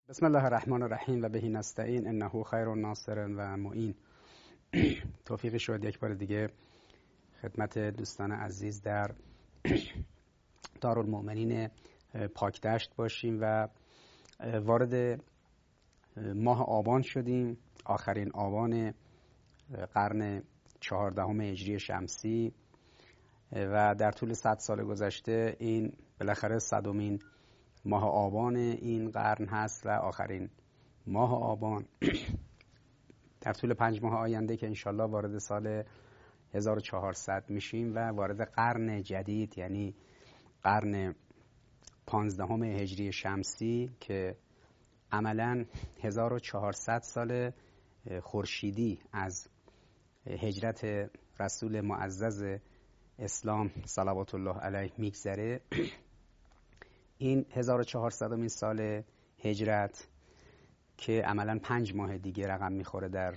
بسم الله الرحمن الرحیم و بهی نستعین انه خیر الناصر و معین. توفیقی شد یک بار دیگه خدمت دوستان عزیز در دارالمؤمنین پاکدشت باشیم و وارد ماه آبان شدیم، آخرین آبان قرن 14 هجری شمسی و در طول 100 سال گذشته این بالاخره 100مین ماه آبان این قرن هست و آخرین ماه آبان در طول 5 ماه آینده که انشالله وارد سال 1400 میشیم و وارد قرن جدید، یعنی قرن 15 هجری شمسی که عملاً 1400 سال خورشیدی از هجرت رسول معزز اسلام صلوات الله علیه میگذره. این 1400مین سال هجرت که عملاً 5 ماه دیگه رقم میخوره در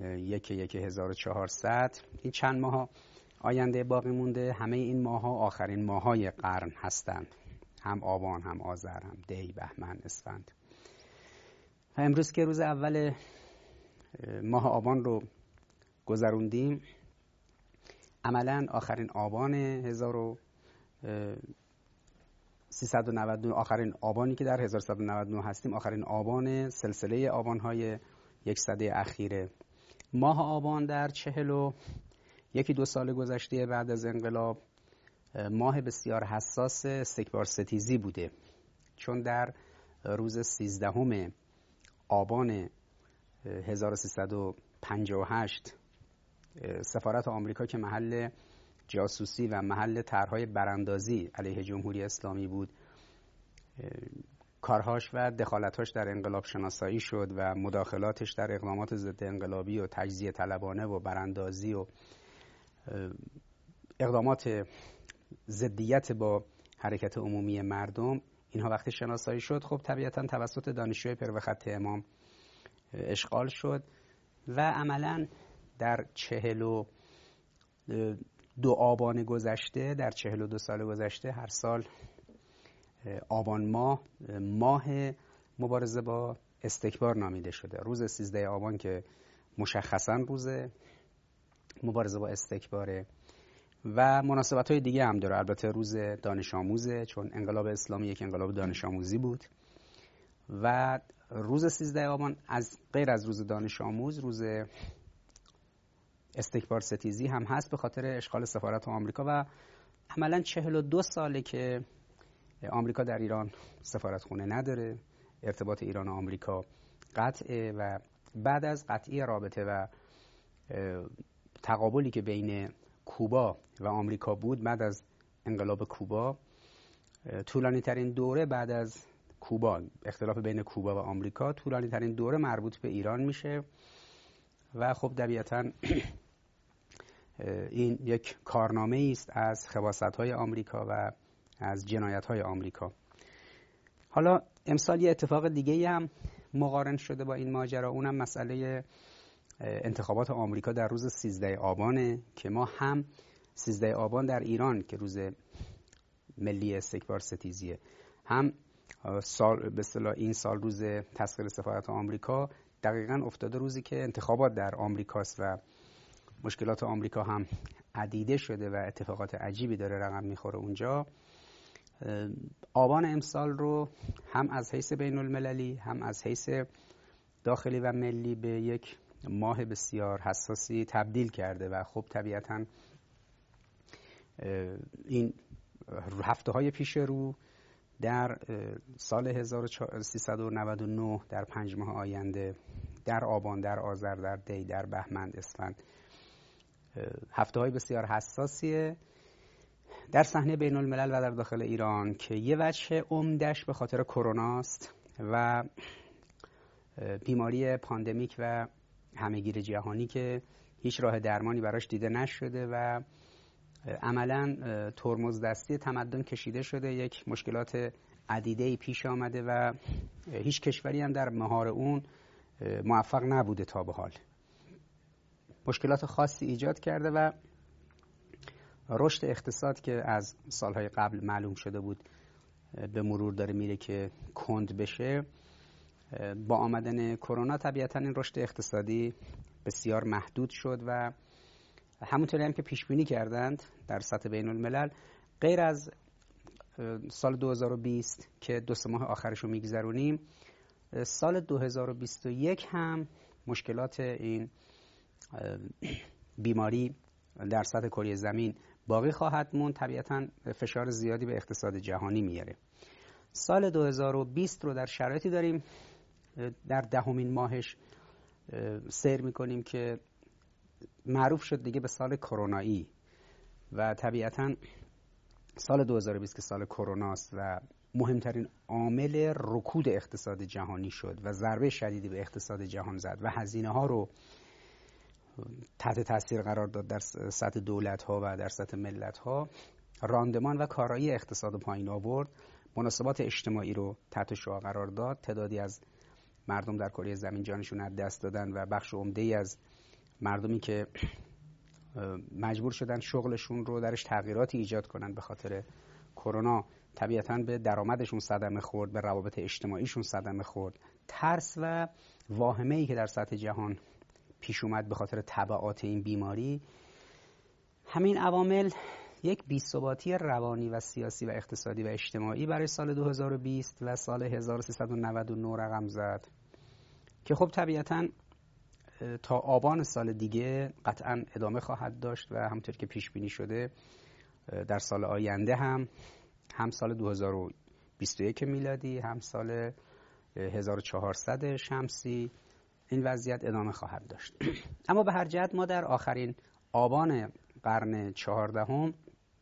1/1400. این چند ماه آینده باقی مونده، همه این ماها آخرین ماهای قرن هستند، هم آبان، هم آذر، هم دی، بهمن، اسفند. و امروز که روز اول ماه آبان رو گذروندیم، عملاً آخرین آبان 1399، آخرین آبانی که در 1399 هستیم، آخرین آبان سلسله آبان‌های 100 اخیره. ماه آبان در 41-2 سال گذشته بعد از انقلاب ماه بسیار حساس استکبار ستیزی بوده، چون در روز 13 آبان 1358 سفارت آمریکا که محل جاسوسی و محل طرح‌های براندازی علیه جمهوری اسلامی بود، کارهاش و دخالتاش در انقلاب شناسایی شد و مداخلاتش در اقدامات ضد انقلابی و تجزیه طلبانه و براندازی و اقدامات ضدیت با حرکت عمومی مردم، اینها وقتی شناسایی شد، خب طبیعتاً توسط دانشجوی پیرو خط امام اشغال شد و عملاً در 42 آبان گذشته، در 42 سال گذشته، هر سال آبان ماه مبارزه با استکبار نامیده شده. روز 13 آبان که مشخصاً روز مبارزه با استکباره و مناسبت‌های دیگه هم داره. البته روز دانش آموزه، چون انقلاب اسلامی یک انقلاب دانش آموزی بود و روز 13 آبان از غیر از روز دانش آموز، روز استکبار ستیزی هم هست به خاطر اشغال سفارت آمریکا و عملاً 42 ساله که آمریکا در ایران سفارتخونه نداره، ارتباط ایران و آمریکا قطعه و بعد از قطعی رابطه و تقابلی که بین کوبا و آمریکا بود بعد از انقلاب کوبا، طولانی ترین دوره بعد از کوبا، اختلاف بین کوبا و آمریکا، طولانی ترین دوره مربوط به ایران میشه و خب طبیعتاً این یک کارنامه است از خباثت‌های آمریکا و از جنایت‌های آمریکا. حالا امسال یه اتفاق دیگه‌ای هم مقارن شده با این ماجرا، اونم مسئله انتخابات آمریکا در روز 13 آبانه که ما هم 13 آبان در ایران که روز ملی استکبار ستیزیه، هم به اصطلاح این سال روز تسخیر سفارت آمریکا دقیقاً افتاده روزی که انتخابات در آمریکاست و مشکلات آمریکا هم عدیده شده و اتفاقات عجیبی داره رقم میخوره اونجا. آبان امسال رو هم از حیث بین المللی هم از حیث داخلی و ملی به یک ماه بسیار حساسی تبدیل کرده و خب طبیعتاً این هفته‌های پیش رو در سال 1399 در 5 ماه آینده، در آبان، در آذر، در دی، در بهمن، اسفند، هفته‌های بسیار حساسیه در صحنه بین الملل و در داخل ایران که یه وجه عمدش به خاطر کروناست و بیماری پاندمیک و همه‌گیر جهانی که هیچ راه درمانی براش دیده نشده و عملاً ترمز دستی تمدن کشیده شده، یک مشکلات عدیده‌ای پیش آمده و هیچ کشوری هم در مهار اون موفق نبوده تا به حال. مشکلات خاصی ایجاد کرده و رشد اقتصاد که از سالهای قبل معلوم شده بود به مرور داره میره که کند بشه، با آمدن کرونا طبیعتاً این رشد اقتصادی بسیار محدود شد و همونطوری هم که پیش بینی کردند در سطح بین الملل، غیر از سال 2020 که 2 ماه آخرش رو میگذرونیم، سال 2021 هم مشکلات این بیماری در سطح کره زمین باقی خواهد موند. طبیعتاً فشار زیادی به اقتصاد جهانی میاره. سال 2020 رو در شرایطی داریم در 10مین ماهش سیر میکنیم که معروف شد دیگه به سال کرونایی و طبیعتاً سال 2020 که سال کروناست و مهمترین عامل رکود اقتصاد جهانی شد و ضربه شدیدی به اقتصاد جهان زد و هزینه ها رو تحت تاثیر قرار داد در سطح دولت ها و در سطح ملت ها، راندمان و کارایی اقتصاد پایین آورد، مناسبات اجتماعی رو تحت شعاع قرار داد، تعدادی از مردم در کره زمین جانشون از دست دادن و بخش عمده‌ای از مردمی که مجبور شدن شغلشون رو درش تغییراتی ایجاد کنن به خاطر کرونا، طبیعتاً به درآمدشون صدمه خورد، به روابط اجتماعیشون صدمه خورد. ترس و واهمه‌ای که در سطح جهان پیش اومد به خاطر تبعات این بیماری، همین عوامل یک بی‌ثباتی روانی و سیاسی و اقتصادی و اجتماعی برای سال 2020 و سال 1399 رقم زد که خب طبیعتاً تا آبان سال دیگه قطعاً ادامه خواهد داشت و همونطور که پیش بینی شده در سال آینده هم سال 2021 میلادی هم سال 1400 شمسی این وضعیت ادامه خواهد داشت. اما به هر جهت ما در آخرین آبان قرن 14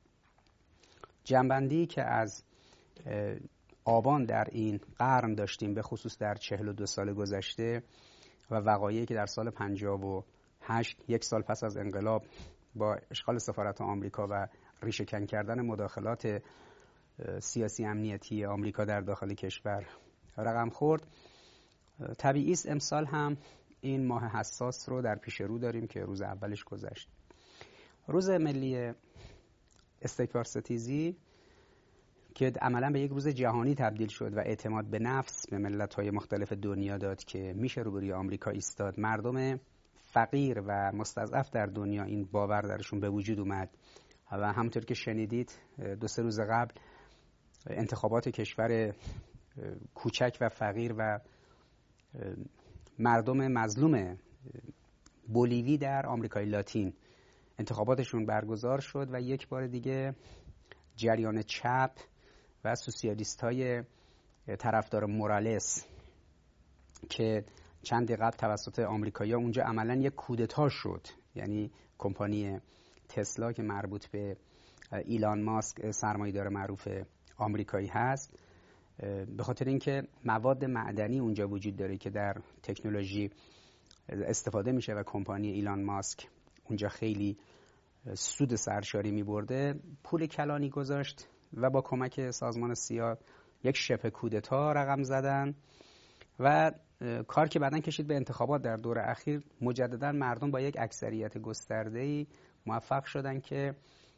جنبندی که از آبان در این قرن داشتیم، به خصوص در 42 سال گذشته و وقایعی که در سال 58 یک سال پس از انقلاب با اشغال سفارت آمریکا و ریشه‌کن کردن مداخلات سیاسی امنیتی آمریکا در داخل کشور رقم خورد، طبیعی است امسال هم این ماه حساس رو در پیش رو داریم که روز اولش گذشت. روز ملی استکبار ستیزی که عملاً به یک روز جهانی تبدیل شد و اعتماد به نفس به ملت‌های مختلف دنیا داد که میشه روبروی آمریکا ایستاد. مردم فقیر و مستضعف در دنیا این باور درشون به وجود اومد و همونطور که شنیدید 2-3 روز قبل انتخابات کشور کوچک و فقیر و مردم مظلوم بولیوی در آمریکای لاتین انتخاباتشون برگزار شد و یک بار دیگه جریان چپ و سوسیالیست‌های طرفدار مورالس که چند قبل توسط آمریکایی‌ها اونجا عملاً یک کودتا شد، یعنی کمپانی تسلا که مربوط به ایلان ماسک سرمایه‌دار معروف آمریکایی هست، به خاطر اینکه مواد معدنی اونجا وجود داره که در تکنولوژی استفاده میشه و کمپانی ایلان ماسک اونجا خیلی سود سرشاری می‌برده، پول کلانی گذاشت و با کمک سازمان سیا یک شبه کودتا رقم زدن و کار که بعداً کشید به انتخابات در دور اخیر. مجدداً مردم با یک اکثریت گسترده‌ای موفق شدن که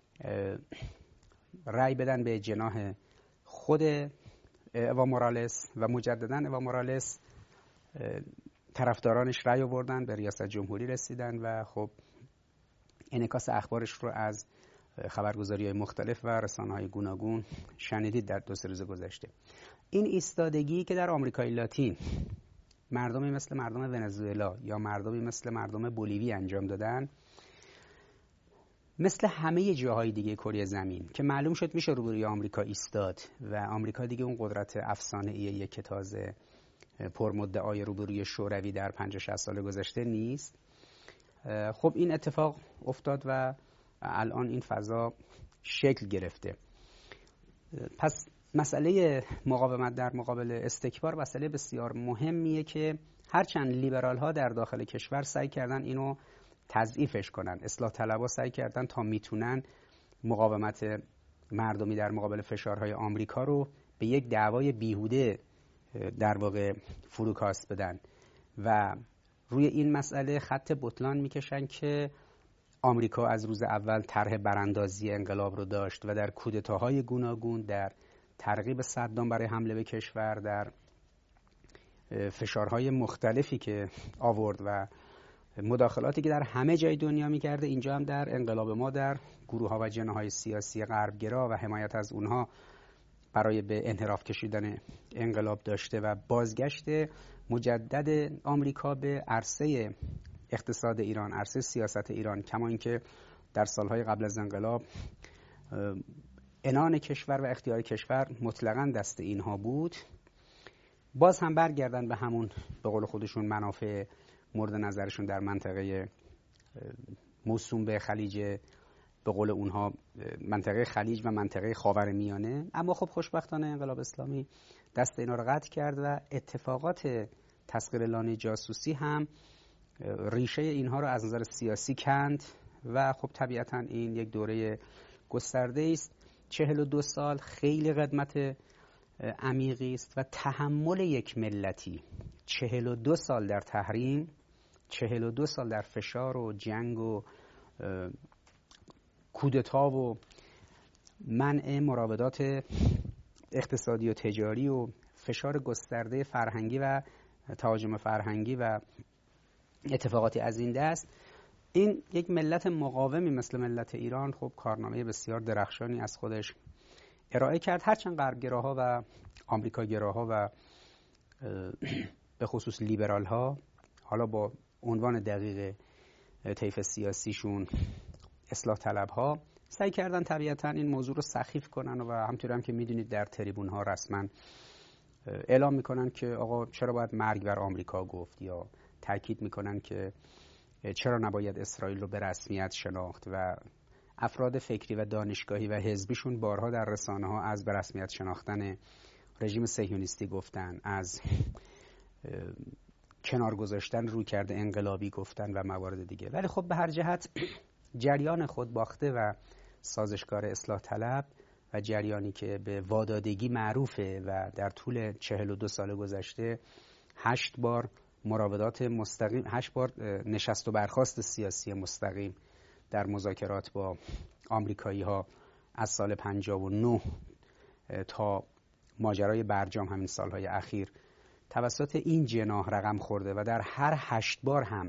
رأی بدن به جناح خود اوا مورالس و مجدداً اوا مورالس طرفدارانش رأی آوردن، به ریاست جمهوری رسیدن و خب انعکاس اخبارش رو از خبرگزاری‌های مختلف و رسانه‌های گوناگون شنیدید در 2-3 روز گذشته. این ایستادگی که در آمریکای لاتین مردمی مثل مردم ونزوئلا یا مردمی مثل مردم بولیوی انجام دادن، مثل همه جاهای دیگه کره زمین که معلوم شد میشه روبروی آمریکا ایستاد و آمریکا دیگه اون قدرت افسانه‌ای که تازه پرمدعای روبروی شوروی در 50-60 سال گذشته نیست. خب این اتفاق افتاد و الان این فضا شکل گرفته. پس مسئله مقاومت در مقابل استکبار مسئله بسیار مهمیه که هرچند لیبرال ها در داخل کشور سعی کردن اینو تضعیفش کنن، اصلاح طلبها سعی کردن تا میتونن مقاومت مردمی در مقابل فشارهای آمریکا رو به یک دعوای بیهوده در واقع فروکاست بدن و روی این مسئله خط بطلان میکشن که آمریکا از روز اول طرح براندازی انقلاب رو داشت و در کودتاهای گوناگون، در ترغیب صدام برای حمله به کشور، در فشارهای مختلفی که آورد و مداخلاتی که در همه جای دنیا میکرده، اینجا هم در انقلاب ما در گروه‌ها و جناح‌های سیاسی غربگرا و حمایت از اونها برای به انحراف کشیدن انقلاب داشته و بازگشت مجدد آمریکا به عرصه اقتصاد ایران، عرصه سیاست ایران، کما اینکه در سالهای قبل از انقلاب عنان کشور و اختیار کشور مطلقاً دست اینها بود، باز هم برگردن به همون به قول خودشون منافع مورد نظرشون در منطقه موسوم به خلیج، به قول اونها منطقه خلیج و منطقه خاورمیانه. اما خب خوشبختانه انقلاب اسلامی دست اینا رو قطع کرد و اتفاقات تسخیر لانه جاسوسی هم ریشه اینها رو از نظر سیاسی کند و خب طبیعتا این یک دوره گسترده است. 42 سال خیلی قدمت عمیقی است و تحمل یک ملتی 42 سال در تحریم، 42 سال در فشار و جنگ و کودتا و منع مراودات اقتصادی و تجاری و فشار گسترده فرهنگی و تهاجم فرهنگی و اتفاقاتی از این دست، این یک ملت مقاومی مثل ملت ایران خب کارنامه بسیار درخشانی از خودش ارائه کرد. هرچند غربگراها و آمریکاگراها و به خصوص لیبرال ها، حالا با عنوان دقیق طیف سیاسیشون اصلاح طلب ها، سعی کردن طبیعتا این موضوع رو سخیف کنن و همطور هم که میدونید در تریبون ها رسما اعلام میکنن که آقا چرا باید مرگ بر آمریکا گفت، یا تاکید میکنن که چرا نباید اسرائیل رو به رسمیت شناخت و افراد فکری و دانشگاهی و حزبیشون بارها در رسانه ها از به رسمیت شناختن رژیم صهیونیستی گفتن، از کنار گذاشتن رویکرد انقلابی گفتن و موارد دیگه. ولی خب به هر جهت جریان خود باخته و سازشکار اصلاح طلب و جریانی که به وادادگی معروفه و در طول 42 سال گذشته 8 بار مراودات مستقیم، 8 بار نشست و برخاست سیاسی مستقیم در مذاکرات با آمریکایی ها از سال 59 تا ماجرای برجام همین سالهای اخیر توسط این جناح رقم خورده و در هر 8 بار هم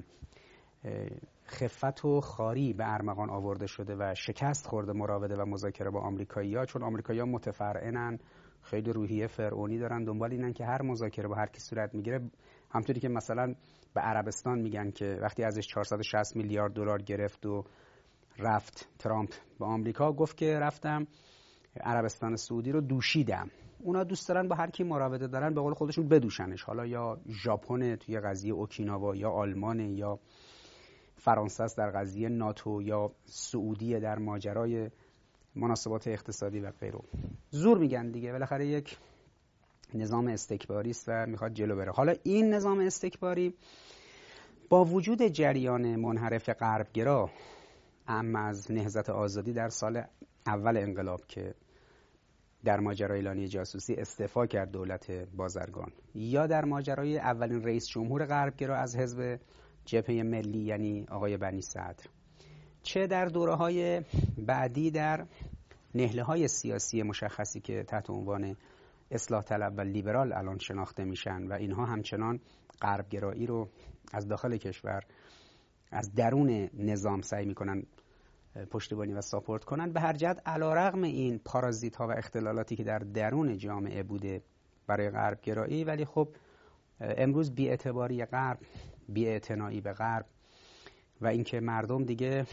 خفت و خاری به ارمغان آورده شده و شکست خورده مراوده و مذاکره با آمریکایی‌ها، چون آمریکایی‌ها متفرعنن، خیلی روحیه فرعونی دارن، دنبال اینن که هر مذاکره با هر کی صورت میگیره، همونطوری که مثلا به عربستان میگن که وقتی ازش 460 میلیارد دلار گرفت و رفت ترامپ به آمریکا، گفت که رفتم عربستان سعودی رو دوشیدم. اونا دوست دارن با هر کی مراوده دارن به قول خودشون بدوشنش، حالا یا ژاپن توی قضیه اوکیناوا، یا آلمان، یا فرانسه است در قضیه ناتو، یا سعودی در ماجرای مناسبات اقتصادی و غیره. زور میگن دیگه، بالاخره یک نظام استکباری است و میخواد جلو بره. حالا این نظام استکباری با وجود جریان منحرف غربگرا، اما از نهضت آزادی در سال اول انقلاب که در ماجرای لانه جاسوسی استعفا کرد دولت بازرگان، یا در ماجرای اولین رئیس جمهور غربگرا از حزب جبهه ملی یعنی آقای بنی صدر، چه در دوره‌های بعدی در نهله‌های سیاسی مشخصی که تحت عنوان اصلاح طلب و لیبرال الان شناخته میشن و اینها همچنان غربگرایی رو از داخل کشور، از درون نظام سعی میکنن پشتیبانی و ساپورت کنن. به هر جهت علیرغم این پارازیت ها و اختلالاتی که در درون جامعه بوده برای غربگرایی، ولی خب امروز بی‌اعتباری غرب، بی‌اعتنایی به غرب و اینکه مردم دیگه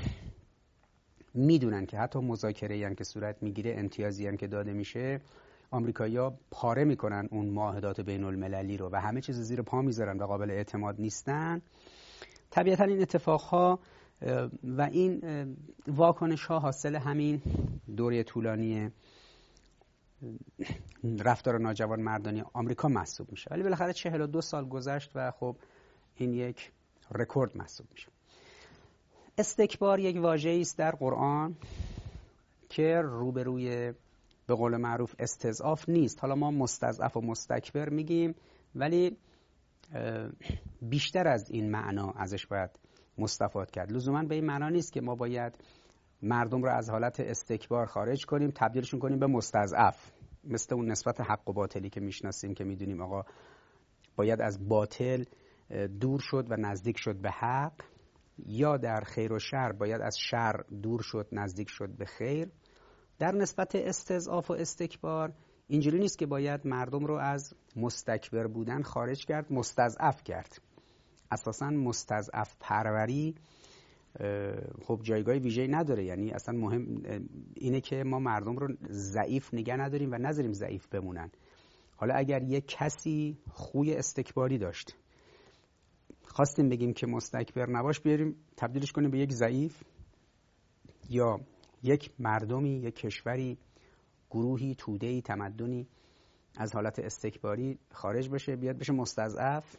میدونن که حتی مذاکره‌ای هم که صورت میگیره، امتیازی هم که داده میشه، آمریکایی‌ها پاره میکنن اون معاهدات بین المللی رو و همه چیز زیر پا میذارن و قابل اعتماد نیستن. طبیعتا این اتفاقها و این واکنش‌ها حاصل همین دوره طولانی رفتار ناجوان مردانی آمریکا محسوب میشه. ولی بالاخره 42 سال گذشت و خب این یک رکورد محسوب میشه. استکبار یک واژه‌ای است در قرآن که روبروی به قول معروف استضعاف نیست. حالا ما مستضعف و مستکبر میگیم، ولی بیشتر از این معنا ازش باید مستفاد کرد. لزوما به این معنا نیست که ما باید مردم رو از حالت استکبار خارج کنیم، تبدیلشون کنیم به مستضعف، مثل اون نسبت حق و باطلی که میشناسیم که میدونیم آقا باید از باطل دور شد و نزدیک شد به حق، یا در خیر و شر باید از شر دور شد نزدیک شد به خیر. در نسبت استضعاف و استکبار اینجوری نیست که باید مردم رو از مستکبر بودن خارج کرد، مستضعف کرد. اساساً مستضعف پروری خب جایگاه ویژه‌ای نداره. یعنی اصلا مهم اینه که ما مردم رو ضعیف نگه نداریم و نذاریم ضعیف بمونن. حالا اگر یک کسی خوی استکباری داشت، خواستیم بگیم که مستکبر نباش، بیاریم تبدیلش کنیم به یک ضعیف، یا یک مردمی، یک کشوری، گروهی، توده‌ای، تمدنی از حالت استکباری خارج بشه، بیاد بشه مستضعف.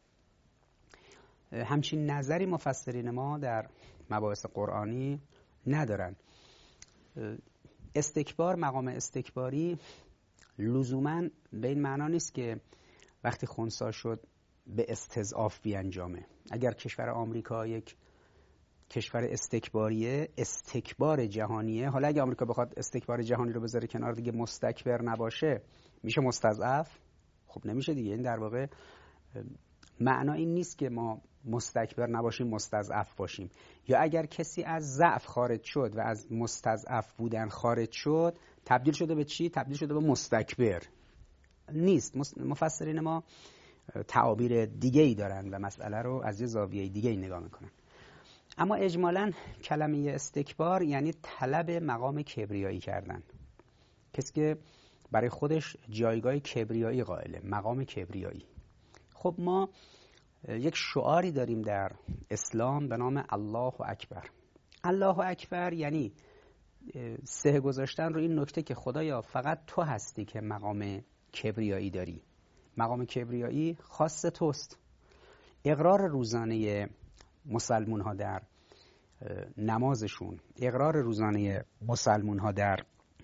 همچین نظری مفسرین ما در مباحث قرآنی ندارن. استکبار، مقام استکباری لزوماً به این معنا نیست که وقتی خنثی شد به استضعاف بیانجامه. اگر کشور آمریکا یک کشور استکباریه، استکبار جهانیه، حالا اگه آمریکا بخواد استکبار جهانی رو بذاره کنار دیگه، مستکبر نباشه، میشه مستضعف؟ خب نمیشه دیگه. این در واقع معنا این نیست که ما مستکبر نباشیم، مستضعف باشیم. یا اگر کسی از ضعف خارج شد و از مستضعف بودن خارج شد، تبدیل شده به چی؟ تبدیل شده به مستکبر. نیست. مفسرین ما تعابیر دیگه‌ای دارن و مسئله رو از یه زاویه دیگه‌ای نگاه میکنن. اما اجمالاً کلمه استکبار یعنی طلب مقام کبریایی کردن. کسی که برای خودش جایگاه کبریایی قائله، مقام کبریایی. خب ما یک شعاری داریم در اسلام به نام الله اکبر. الله اکبر یعنی سه گذاشتن رو این نکته که خدایا فقط تو هستی که مقام کبریایی داری. مقام کبریایی خاص توست. اقرار روزانه مسلمون ها در نمازشون، اقرار روزانه مسلمون ها در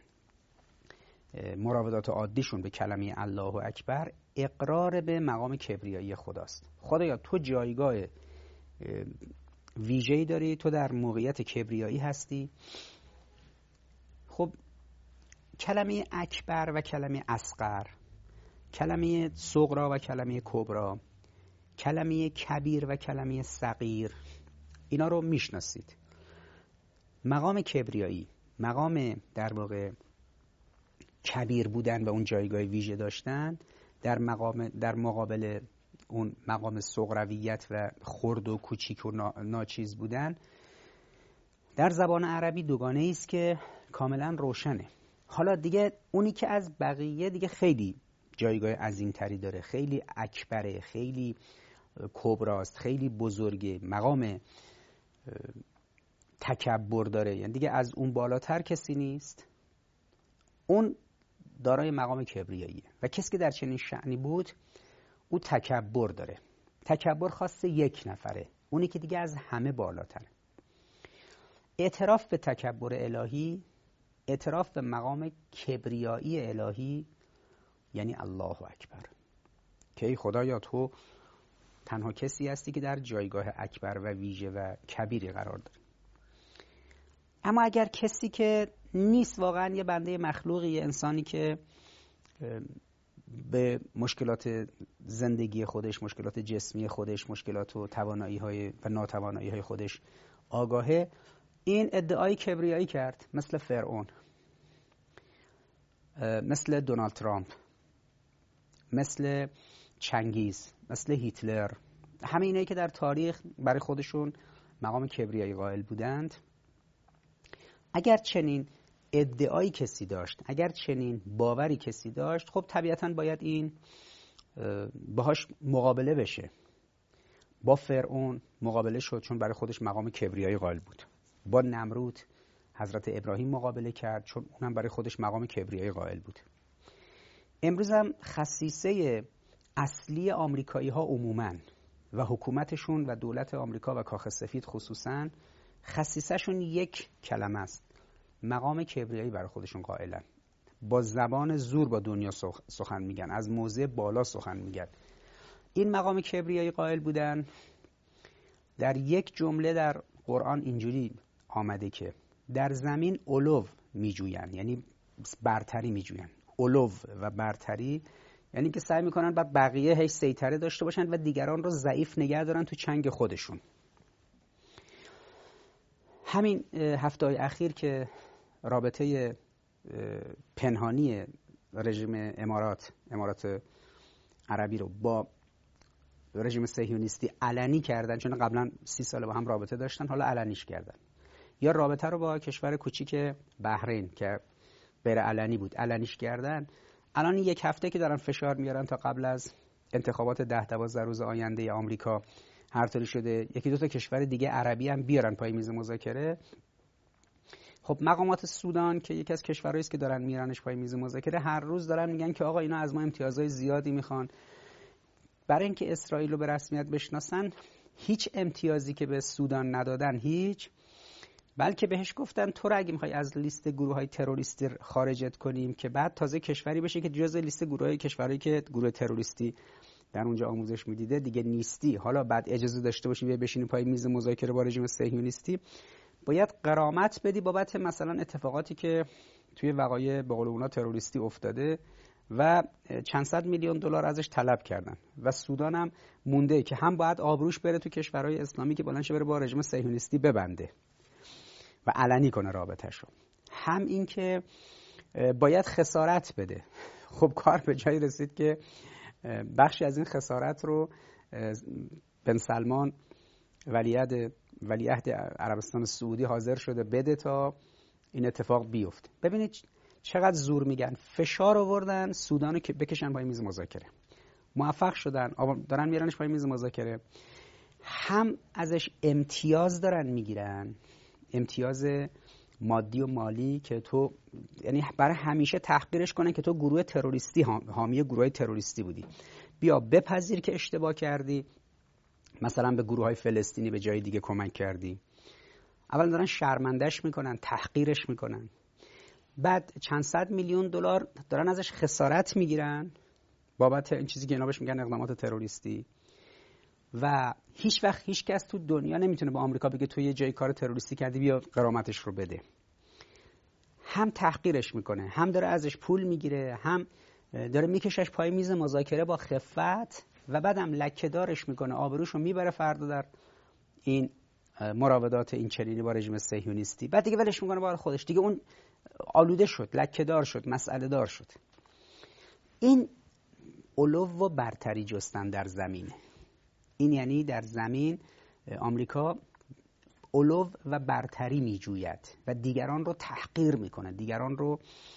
مراودات عادیشون به کلمه الله اکبر اقرار به مقام کبریایی خداست. خدایا تو جایگاه ویژه‌ای داری، تو در موقعیت کبریایی هستی. خب کلمه اکبر و کلمه اصغر، کلمه صغرا و کلمه کبرا، کلمه کبیر و کلمه صغیر، اینا رو میشناسید. مقام کبریایی، مقام در واقع کبیر بودن و اون جایگاه ویژه داشتن در مقابل اون مقام صغرویت و خرد و کوچیک و ناچیز بودن، در زبان عربی دوگانه است که کاملا روشنه. حالا دیگه اونی که از بقیه دیگه خیلی جایگاه عظیم‌تری داره، خیلی اکبره، خیلی کبراست، خیلی بزرگه، مقام تکبر داره، یعنی دیگه از اون بالاتر کسی نیست. اون دارای مقام کبریاییه و کسی که در چنین شأنی بود او تکبر داره. تکبر خاص یک نفره، اونی که دیگه از همه بالاتره. اعتراف به تکبر الهی، اعتراف به مقام کبریایی الهی یعنی الله اکبر، که ای خدایا تو تنها کسی هستی که در جایگاه اکبر و ویژه و کبیری قرار داری. اما اگر کسی که نیست، واقعا یه بنده مخلوقی، یه انسانی که به مشکلات زندگی خودش، مشکلات جسمی خودش، مشکلات و توانایی‌های و ناتوانایی‌های خودش آگاهه، این ادعای کبریایی کرد، مثل فرعون، مثل دونالد ترامپ، مثل چنگیز، مثل هیتلر، همه اینایی که در تاریخ برای خودشون مقام کبریایی قائل بودند. اگر چنین ادعایی کسی داشت، اگر چنین باوری کسی داشت، خب طبیعتاً باید این باهاش مقابله بشه. با فرعون مقابله شد چون برای خودش مقام کبریایی قائل بود. با نمرود حضرت ابراهیم مقابله کرد چون اونم برای خودش مقام کبریایی قائل بود. امروز هم خصیصه اصلی آمریکایی ها عموماً و حکومتشون و دولت آمریکا و کاخ سفید خصوصاً خصیصه‌شون یک کلمه است: مقام کبریایی برای خودشون قائلن. با زبان زور با دنیا سخن میگن، از موضع بالا سخن میگن. این مقام کبریایی قائل بودن در یک جمله در قرآن اینجوری آمده که در زمین علو میجوین، یعنی برتری میجوین. علو و برتری یعنی که سعی میکنن بعد بقیه هیچ سیطره داشته باشن و دیگران رو ضعیف نگه دارن تو چنگ خودشون. همین هفته‌های اخیر که رابطه پنهانی رژیم امارات عربی رو با رژیم صهیونیستی علنی کردن، چون قبلا 30 سال با هم رابطه داشتن، حالا علنیش کردن، یا رابطه رو با کشور کوچیک بحرین که غیر علنی بود علنیش کردن، الان یک هفته که دارن فشار میارن تا قبل از انتخابات 10-12 روز آینده آمریکا هر طوری شده یکی دو تا کشور دیگه عربی هم بیارن پای میز مذاکره. خب مقامات سودان که یکی از کشورهایی است که دارن میارنش پای میز مذاکره، هر روز دارن میگن که آقا اینا از ما امتیازهای زیادی میخوان. برای اینکه اسرائیل رو به رسمیت بشناسن، هیچ امتیازی که به سودان ندادن هیچ، بلکه بهش گفتن تو رو اگه میخوای از لیست گروه‌های تروریستی خارجت کنیم که بعد تازه کشوری بشه که جزء لیست کشورهایی که گروه تروریستی در اونجا آموزش میدیده دیگه نیستی، حالا بعد اجازه داشته باشی بشینی پای میز مذاکره با رژیم صهیونیستی، باید غرامت بدی بابت مثلا اتفاقاتی که توی وقایع به قول اونا تروریستی افتاده و چند صد میلیون دلار ازش طلب کردن و سودان هم مونده که هم باید آبروش بره تو کشورهای اسلامی که بلند شه بره با رژیم صهیونیستی ببنده و علنی کنه رابطه‌شو، هم این که باید خسارت بده. خب کار به جایی رسید که بخشی از این خسارت رو بن سلمان ولیعهد عربستان سعودی حاضر شده بده تا این اتفاق بیفته. ببینید چقدر زور میگن، فشار آوردن سودان رو که بکشن پای میز مذاکره، موفق شدن، دارن میرنش پای میز مذاکره، هم ازش امتیاز دارن میگیرن، امتیاز مادی و مالی که تو یعنی برای همیشه تحقیرش کنن که تو گروه تروریستی حامی گروه تروریستی بودی، بیا بپذیر که اشتباه کردی، مثلا به گروه‌های فلسطینی به جای دیگه کمک کردی. اول دارن شرمندش میکنن، تحقیرش میکنن، بعد چند صد میلیون دلار دارن ازش خسارت میگیرن بابت این چیزی که اینا بهش میگن اقدامات تروریستی. و هیچ وقت هیچ کس تو دنیا نمیتونه به آمریکا بگه تو یه جای کار تروریستی کردی بیا غرامتش رو بده. هم تحقیرش میکنه، هم داره ازش پول میگیره، هم داره میکشش پای میز مذاکره با خفت و بعدم لکه‌دارش میکنه، آبروشو میبره فردا در این مراودات این چنینی با رژیم صهیونیستی، بعد دیگه ولش میکنه برای خودش، دیگه اون آلوده شد، لکه‌دار شد، مسئله دار شد. این علو و برتری جستن در زمینه. این یعنی در زمین آمریکا علو و برتری میجوید و دیگران رو تحقیر میکنه، دیگران رو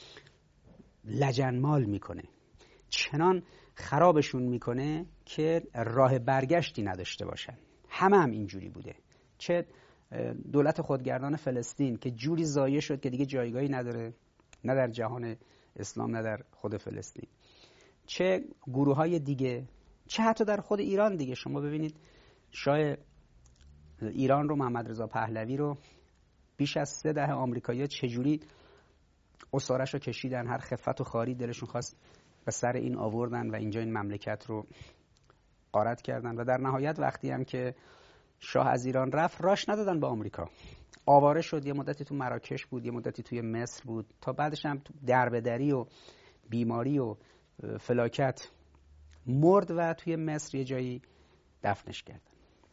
لجنمال میکنه، چنان خرابشون میکنه که راه برگشتی نداشته باشن. هم اینجوری بوده، چه دولت خودگردان فلسطین که جوری ضایع شد که دیگه جایگاهی نداره، نه در جهان اسلام نه در خود فلسطین، چه گروه های دیگه، چه حتی در خود ایران دیگه. شما ببینید شاه ایران رو، محمد رضا پهلوی رو، بیش از 3 دهه آمریکایی‌ها چجوری اسارش رو کشیدن، هر خفت و خاری دلشون خواست به سر این آوردن و اینجا این مملکت رو غارت کردن و در نهایت وقتی هم که شاه از ایران رفت راش ندادن به آمریکا، آواره شد، یه مدتی تو مراکش بود، یه مدتی توی مصر بود، تا بعدش هم تو دربدری و بیماری و فلاکت مرد و توی مصر یه جایی دفنش کردن.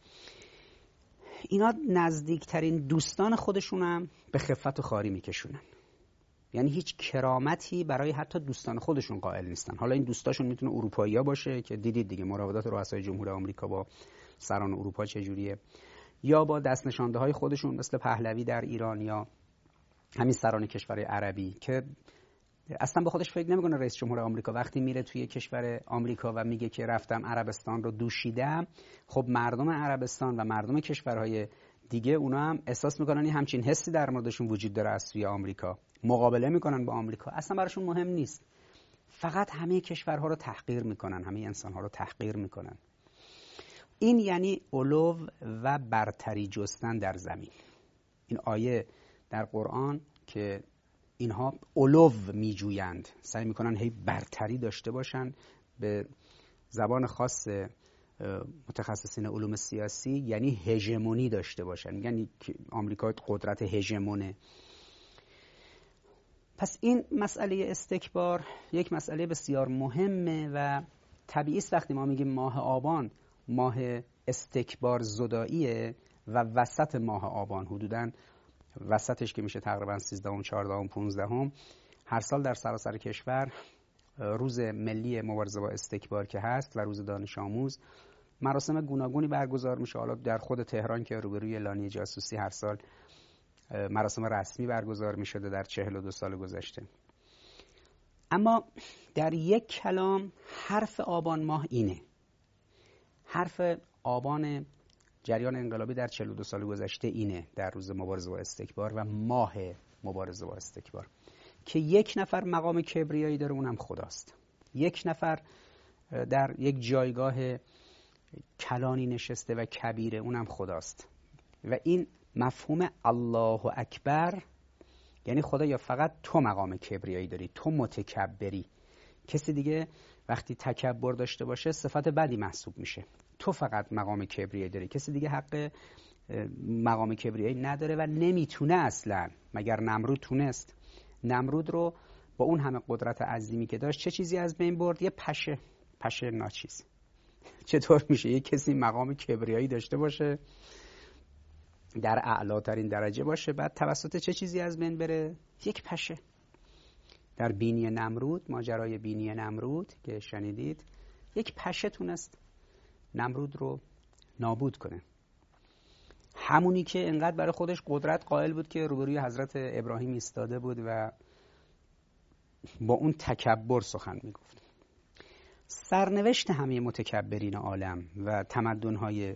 اینا نزدیکترین دوستان خودشون هم به خفت و خاری میکشونن، یعنی هیچ کرامتی برای حتی دوستان خودشون قائل نیستن. حالا این دوستاشون میتونه اروپایی‌ها باشه که دیدید دیگه مراودات رؤسای جمهور آمریکا با سران اروپا چجوریه، یا با دست نشانده های خودشون مثل پهلوی در ایران، یا همین سران کشورهای عربی که اصلا به خودش فکر نمیکنه رئیس جمهور آمریکا وقتی میره توی کشور آمریکا و میگه که رفتم عربستان رو دوشیدم، خب مردم عربستان و مردم کشورهای دیگه اونا هم احساس میکنن این همچین حسی در موردشون وجود داره از سوی آمریکا، مقابله میکنن با آمریکا. اصلا براشون مهم نیست، فقط همه کشورها رو تحقیر میکنن، همه انسانها رو تحقیر میکنن. این یعنی علو و برتری جستن در زمین. این آیه در قرآن که اینها علو میجویند، سعی میکنن هی برتری داشته باشن، به زبان خاص متخصصین علوم سیاسی یعنی هژمونی داشته باشن، میگن آمریکا قدرت هژمونه. پس این مسئله استکبار یک مسئله بسیار مهمه و طبیعی است وقتی ما میگیم ماه آبان ماه استکبار زداییه و وسط ماه آبان حدوداً وسطش که میشه تقریباً 13 14 15 هر سال در سراسر کشور روز ملی مبارزه با استکبار که هست و روز دانش آموز مراسم گوناگونی برگزار میشه. حالا در خود تهران که روبروی لانه جاسوسی هر سال مراسم رسمی برگزار میشده در 42 سال گذشته. اما در یک کلام حرف آبان ماه اینه، حرف آبان جریان انقلابی در 42 سال گذشته اینه در روز مبارزه با استکبار و ماه مبارزه با استکبار که یک نفر مقام کبریایی داره، اونم خداست. یک نفر در یک جایگاه کلانی نشسته و کبیره، اونم خداست. و این مفهوم الله اکبر یعنی خدا یا فقط تو مقام کبریایی داری، تو متکبری. کسی دیگه وقتی تکبر داشته باشه صفت بدی محسوب میشه. تو فقط مقام کبریایی داری، کسی دیگه حق مقام کبریایی نداره و نمیتونه اصلا. مگر نمرود تونست؟ نمرود رو با اون همه قدرت عظیمی که داشت چه چیزی از بین برد؟ یه پشه ناچیز. چطور میشه یک کسی مقام کبریایی داشته باشه، در اعلاترین درجه باشه، بعد توسط چه چیزی از بین بره؟ یک پشه. در بینی نمرود، ماجرای بینی نمرود که شنیدید، یک پشه تونست نمرود رو نابود کنه. همونی که انقدر برای خودش قدرت قائل بود که روبروی حضرت ابراهیم ایستاده بود و با اون تکبر سخن میگفت. سرنوشت همه متکبرین عالم و تمدن‌های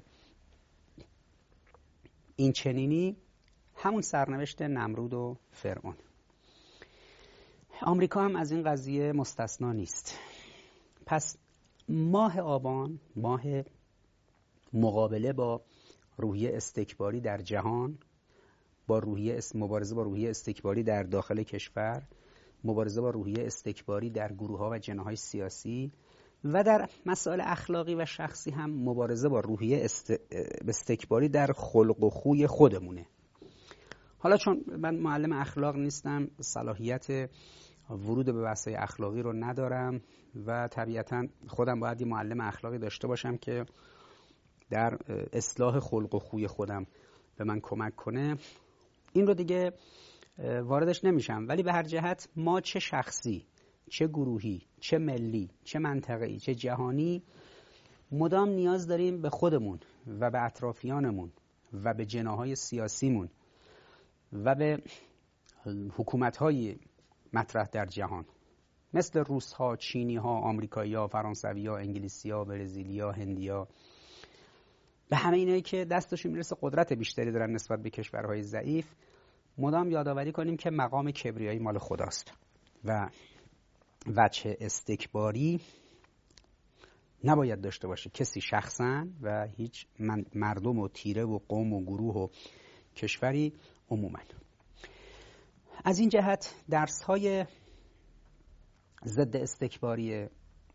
این چنینی همون سرنوشت نمرود و فرعون. آمریکا هم از این قضیه مستثنا نیست. پس ماه آبان، ماه مقابله با روحیه استکباری در جهان، با مبارزه با روحیه استکباری در داخل کشور، مبارزه با روحیه استکباری در گروه‌ها و جناح‌های سیاسی و در مسائل اخلاقی و شخصی هم مبارزه با روحیه استکباری در خلق و خوی خودمونه. حالا چون من معلم اخلاق نیستم، صلاحیت ورود به بحث‌های اخلاقی رو ندارم و طبیعتاً خودم باید یه معلم اخلاقی داشته باشم که در اصلاح خلق و خوی خودم به من کمک کنه. این رو دیگه واردش نمیشم، ولی به هر جهت ما چه شخصی، چه گروهی، چه ملی، چه منطقه‌ای، چه جهانی مدام نیاز داریم به خودمون و به اطرافیانمون و به جناح‌های سیاسیمون و به حکومت‌های مطرح در جهان مثل روس‌ها، چینی‌ها، آمریکایی‌ها، فرانسوی‌ها، انگلیسی‌ها، برزیلی‌ها، هندی‌ها، به همه اینایی که دستشون میرسه قدرت بیشتری دارن نسبت به کشورهای ضعیف، مدام یادآوری کنیم که مقام کبریایی مال خداست و وجه استکباری نباید داشته باشه کسی شخصا و هیچ مردم و تیره و قوم و گروه و کشوری عموما. از این جهت درس‌های ضد استکباری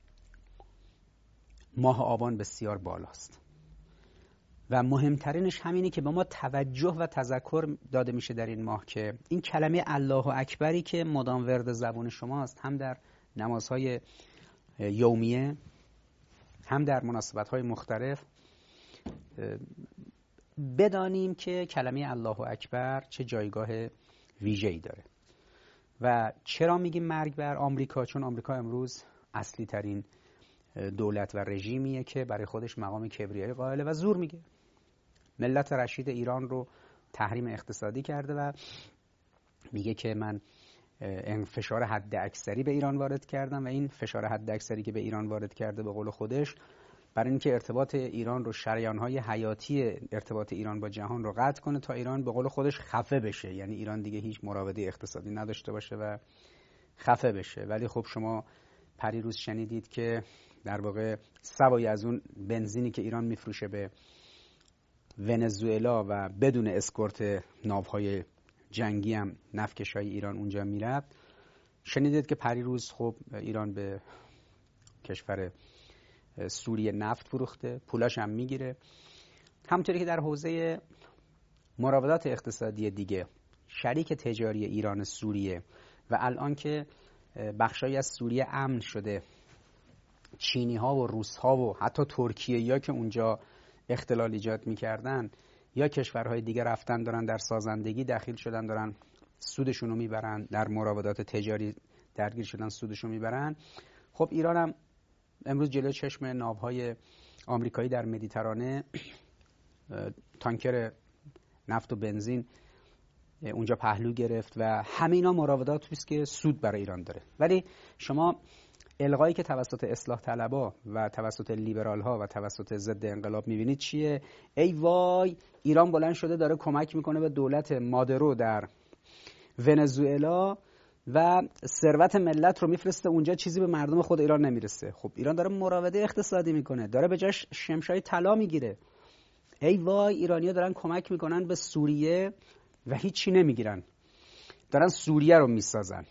ماه آبان بسیار بالاست و مهمترینش همینه که به ما توجه و تذکر داده میشه در این ماه که این کلمه الله اکبری که مدام ورد زبان شماست، هم در نمازهای یومیه هم در مناسبت‌های مختلف، بدانیم که کلمه الله اکبر چه جایگاه ویژه‌ای داره. و چرا میگیم مرگ بر آمریکا؟ چون آمریکا امروز اصلی ترین دولت و رژیمیه که برای خودش مقام کبریایی قائله و زور میگه. ملت رشید ایران رو تحریم اقتصادی کرده و میگه که من فشار حد اکثری به ایران وارد کردم و این فشار حد اکثری که به ایران وارد کرده به قول خودش برای اینکه ارتباط ایران رو، شریان‌های حیاتی ارتباط ایران با جهان رو قطع کنه تا ایران به قول خودش خفه بشه، یعنی ایران دیگه هیچ مراوده اقتصادی نداشته باشه و خفه بشه. ولی خب شما پریروز شنیدید که در واقع سوای از اون بنزینی که ایران میفروشه به ونزوئلا و بدون اسکورت ناوهای جنگی هم نفتکشای ایران اونجا میرفت، شنیدید که پریروز خب ایران به کشور سوریه نفت فروخته، پولاش هم میگیره. همونطوری که در حوزه مراودات اقتصادی دیگه شریک تجاری ایران سوریه و الان که بخشایی از سوریه امن شده، چینی ها و روس ها و حتی ترکیه یا که اونجا اختلال ایجاد میکردن یا کشورهای دیگه رفتن دارن در سازندگی دخیل شدن، دارن سودشون رو میبرن، در مراودات تجاری درگیر شدن سودشون میبرن. خب ایران هم امروز جلوی چشم ناوهای آمریکایی در مدیترانه تانکر نفت و بنزین اونجا پهلو گرفت و همه اینا مراوداتی است که سود برای ایران داره. ولی شما الغایی که توسط اصلاح طلبها و توسط لیبرال ها و توسط ضد انقلاب میبینید چیه؟ ای وای ایران بلند شده داره کمک میکنه به دولت مادرو در ونزوئلا و ثروت ملت رو میفرسته اونجا، چیزی به مردم خود ایران نمیرسه. خب ایران داره مراوده اقتصادی میکنه، داره به جاش شمشای طلا میگیره. ای وای ایرانی‌ها دارن کمک میکنن به سوریه و هیچی نمیگیرن، دارن سوریه رو میسازن.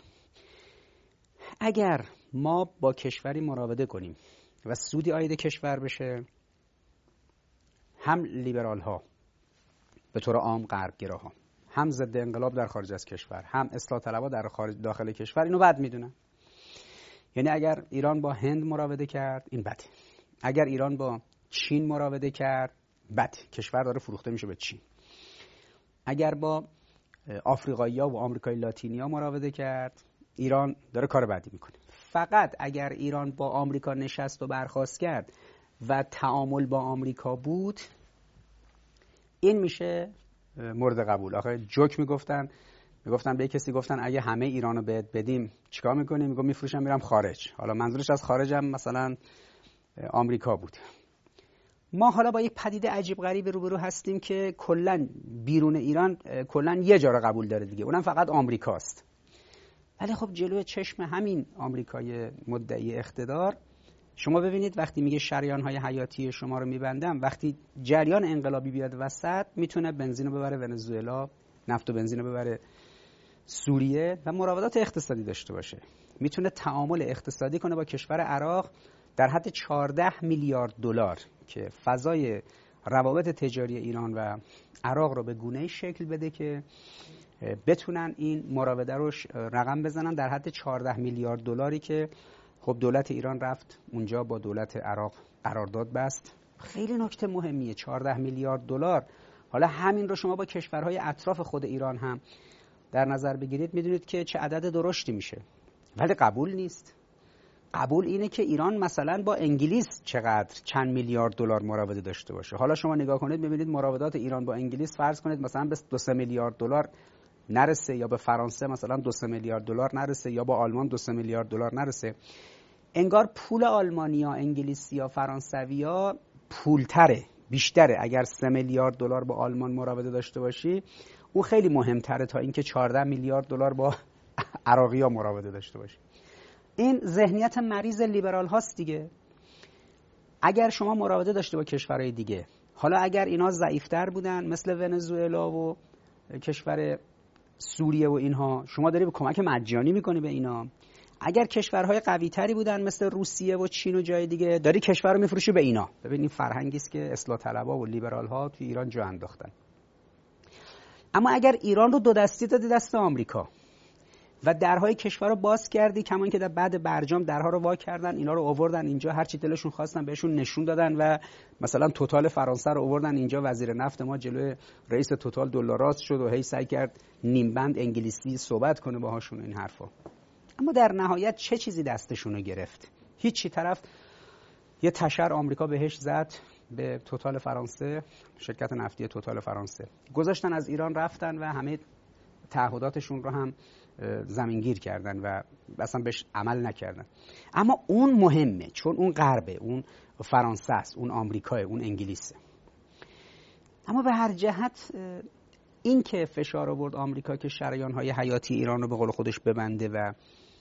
اگر ما با کشوری مراوده کنیم و سودی عاید کشور بشه، هم لیبرال ها به طور عام غربگراها، هم ضد انقلاب در خارج از کشور، هم اصلاح طلبها در داخل کشور اینو بد میدونن. یعنی اگر ایران با هند مراوده کرد این بده، اگر ایران با چین مراوده کرد بده، کشور داره فروخته میشه به چین. اگر با آفریقایی‌ها و آمریکای لاتینی ها مراوده کرد ایران داره کار بدی میکنه. فقط اگر ایران با آمریکا نشست و برخاست کرد و تعامل با آمریکا بود، این میشه مورد قبول. آخه جوک میگفتن به کسی گفتن اگه همه ایرانو بهت بدیم چیکار میکنی؟ میگم میفروشم میرم خارج. حالا منظورش از خارج هم مثلا آمریکا بود. ما حالا با یک پدیده عجیب غریب روبرو هستیم که کلا بیرون ایران کلا یه جا رو قبول داره دیگه، اونم فقط آمریکاست. ولی خب جلوی چشم همین آمریکای مدعی اقتدار شما ببینید وقتی میگه شریان‌های حیاتی شما رو میبندم، وقتی جریان انقلابی بیاد وسط میتونه بنزین رو ببره ونزوئلا، نفت و بنزین رو ببره سوریه و مراودات اقتصادی داشته باشه. میتونه تعامل اقتصادی کنه با کشور عراق در حد 14 میلیارد دلار که فضای روابط تجاری ایران و عراق رو به گونه‌ای شکل بده که بتونن این مراوده رو رقم بزنن در حد 14 میلیارد دلاری که خب دولت ایران رفت اونجا با دولت عراق قرارداد بست. خیلی نکته مهمیه، 14 میلیارد دلار. حالا همین رو شما با کشورهای اطراف خود ایران هم در نظر بگیرید میدونید که چه عدد درشتی میشه. ولی قبول نیست. قبول اینه که ایران مثلا با انگلیس چند میلیارد دلار مراوده داشته باشه. حالا شما نگاه کنید ببینید مراودات ایران با انگلیس فرض کنید مثلا به 2 میلیارد دلار نرسه، یا به فرانسه مثلا 2 میلیارد دلار نرسه، یا با آلمان 2 میلیارد دلار نرسه. انگار پول آلمانیا، انگلیسیا، فرانسویا پولتره، بیشتره. اگر 3 میلیارد دلار با آلمان مراوده داشته باشی اون خیلی مهمتره تا اینکه 14 میلیارد دلار با عراقی‌ها مراوده داشته باشی. این ذهنیت مریض لیبرال هاست دیگه. اگر شما مراوده داشته با کشورهای دیگه، حالا اگر اینا ضعیفتر بودن مثل ونزوئلا و کشور سوریه و اینها، شما داری به کمک مجانی میکنی به اینا. اگر کشورهای قوی تری بودن مثل روسیه و چین و جای دیگه، داری کشور رو میفروشی به اینا. ببین این فرهنگی است که اصلاح طلبها و لیبرال ها توی ایران جا انداختن. اما اگر ایران رو دو دستی دادی دست آمریکا و درهای کشور رو باز کردی، کمان که در بعد برجام درها رو وا کردن، اینا رو آوردن اینجا، هر چی دلشون خواستن بهشون نشون دادن و مثلا توتال فرانسه رو آوردن اینجا، وزیر نفت ما جلوی رئیس توتال دلاراست شد و هی سعی کرد نیم بند انگلیسی صحبت کنه باهاشون این حرفا. اما در نهایت چه چیزی دستشون رو گرفت؟ هیچی. طرف یه تشر آمریکا بهش زد به توتال فرانسه، شرکت نفتی توتال فرانسه، گذاشتن از ایران رفتن و همه تعهداتشون رو هم زمینگیر کردن و اصلا بهش عمل نکردن. اما اون مهمه، چون اون غربه، اون فرانسه است، اون آمریکاه، اون انگلیسه. اما به هر جهت این که فشار آورد آمریکا که شریان‌های حیاتی ایران رو به قول خودش ببنده و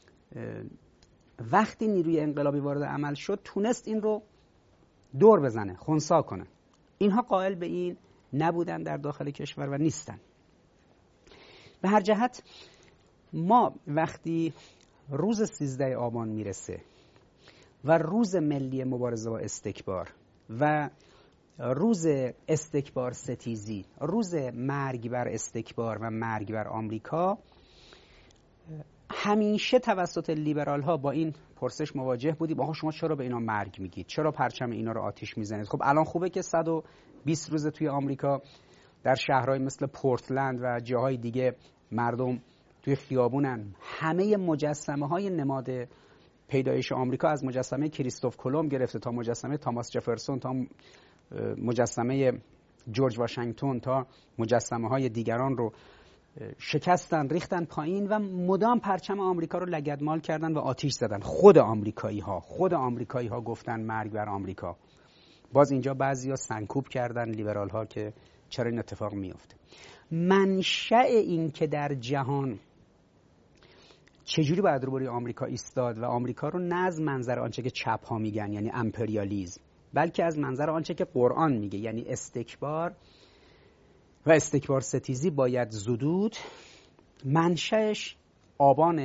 وقتی نیروی انقلابی وارد عمل شد تونست این رو دور بزنه، خنثی کنه. اینها قائل به این نبودن در داخل کشور و نیستن. به هر جهت ما وقتی روز 13 آبان میرسه و روز ملی مبارزه با استکبار و روز استکبار ستیزی، روز مرگ بر استکبار و مرگ بر آمریکا، همیشه توسط لیبرال ها با این پرسش مواجه بودیم آقا شما چرا به اینا مرگ میگید، چرا پرچم اینا رو آتیش میزنید؟ خب الان خوبه که 120 روز توی آمریکا در شهرهای مثل پورتلند و جاهای دیگه مردم توی خیابونن. همه مجسمه های نماد پیدایش آمریکا، از مجسمه کریستوف کلمب گرفته تا مجسمه تاماس جفرسون، تا مجسمه جورج واشنگتن، تا مجسمه های دیگران رو شکستن، ریختن پایین و مدام پرچم آمریکا رو لگدمال کردن و آتیش زدن. خود آمریکایی ها گفتن مرگ بر آمریکا. باز اینجا بعضیا سنکوب کردن لیبرال ها که چرا این اتفاق میفته. منشأ این که در جهان چجوری باید روبروی آمریکا ایستاد و آمریکا رو نه از منظر آنچه که چپ ها میگن یعنی امپریالیسم، بلکه از منظر آنچه که قرآن میگه یعنی استکبار و استکبار ستیزی باید زدود، منشأش آبان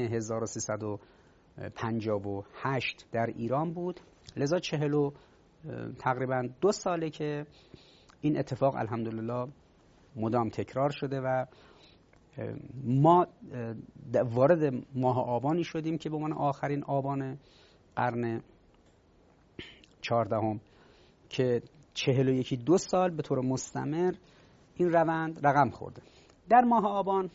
1358 در ایران بود. لذا تقریبا 2 ساله که این اتفاق الحمدلله مدام تکرار شده و ما وارد ماه آبانی شدیم که به عنوان آخرین آبان قرن 14 که 41 سال به طور مستمر این روند رقم خورده. در ماه آبان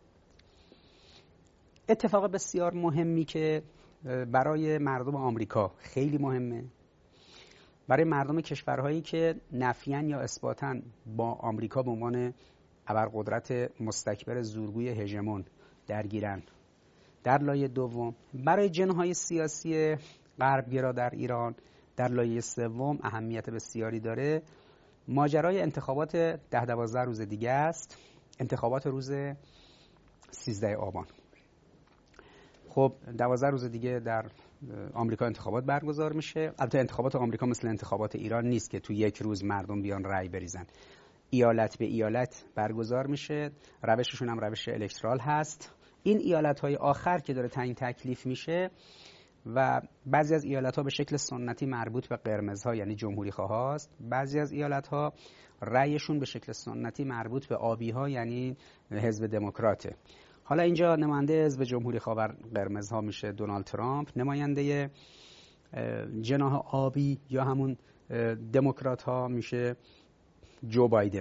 اتفاق بسیار مهمی که برای مردم آمریکا خیلی مهمه، برای مردم کشورهایی که نفیاً یا اثباتاً با آمریکا به عنوان ابرقدرت مستکبر زورگوی هژمون درگیرن. در لایه دوم برای جنهای سیاسی غربگرا در ایران. در لایه سوم اهمیت بسیاری داره ماجرای انتخابات 10-12 روز دیگه است، انتخابات روز 13 آبان. خب 12 روز دیگه در آمریکا انتخابات برگزار میشه. البته انتخابات آمریکا مثل انتخابات ایران نیست که تو یک روز مردم بیان رأی بریزن. ایالت به ایالت برگزار میشه، روششون هم روش الکترال هست. این ایالت‌های آخر که داره تعیین تکلیف میشه و بعضی از ایالت‌ها به شکل سنتی مربوط به قرمزها یعنی جمهوری خواه هست، بعضی از ایالت‌ها رأیشون به شکل سنتی مربوط به آبی‌ها یعنی حزب دموکراته. حالا اینجا نماینده حزب جمهوری خواه و قرمزها میشه دونالد ترامپ، نماینده جناح آبی یا همون دموکرات‌ها میشه جو بایدن.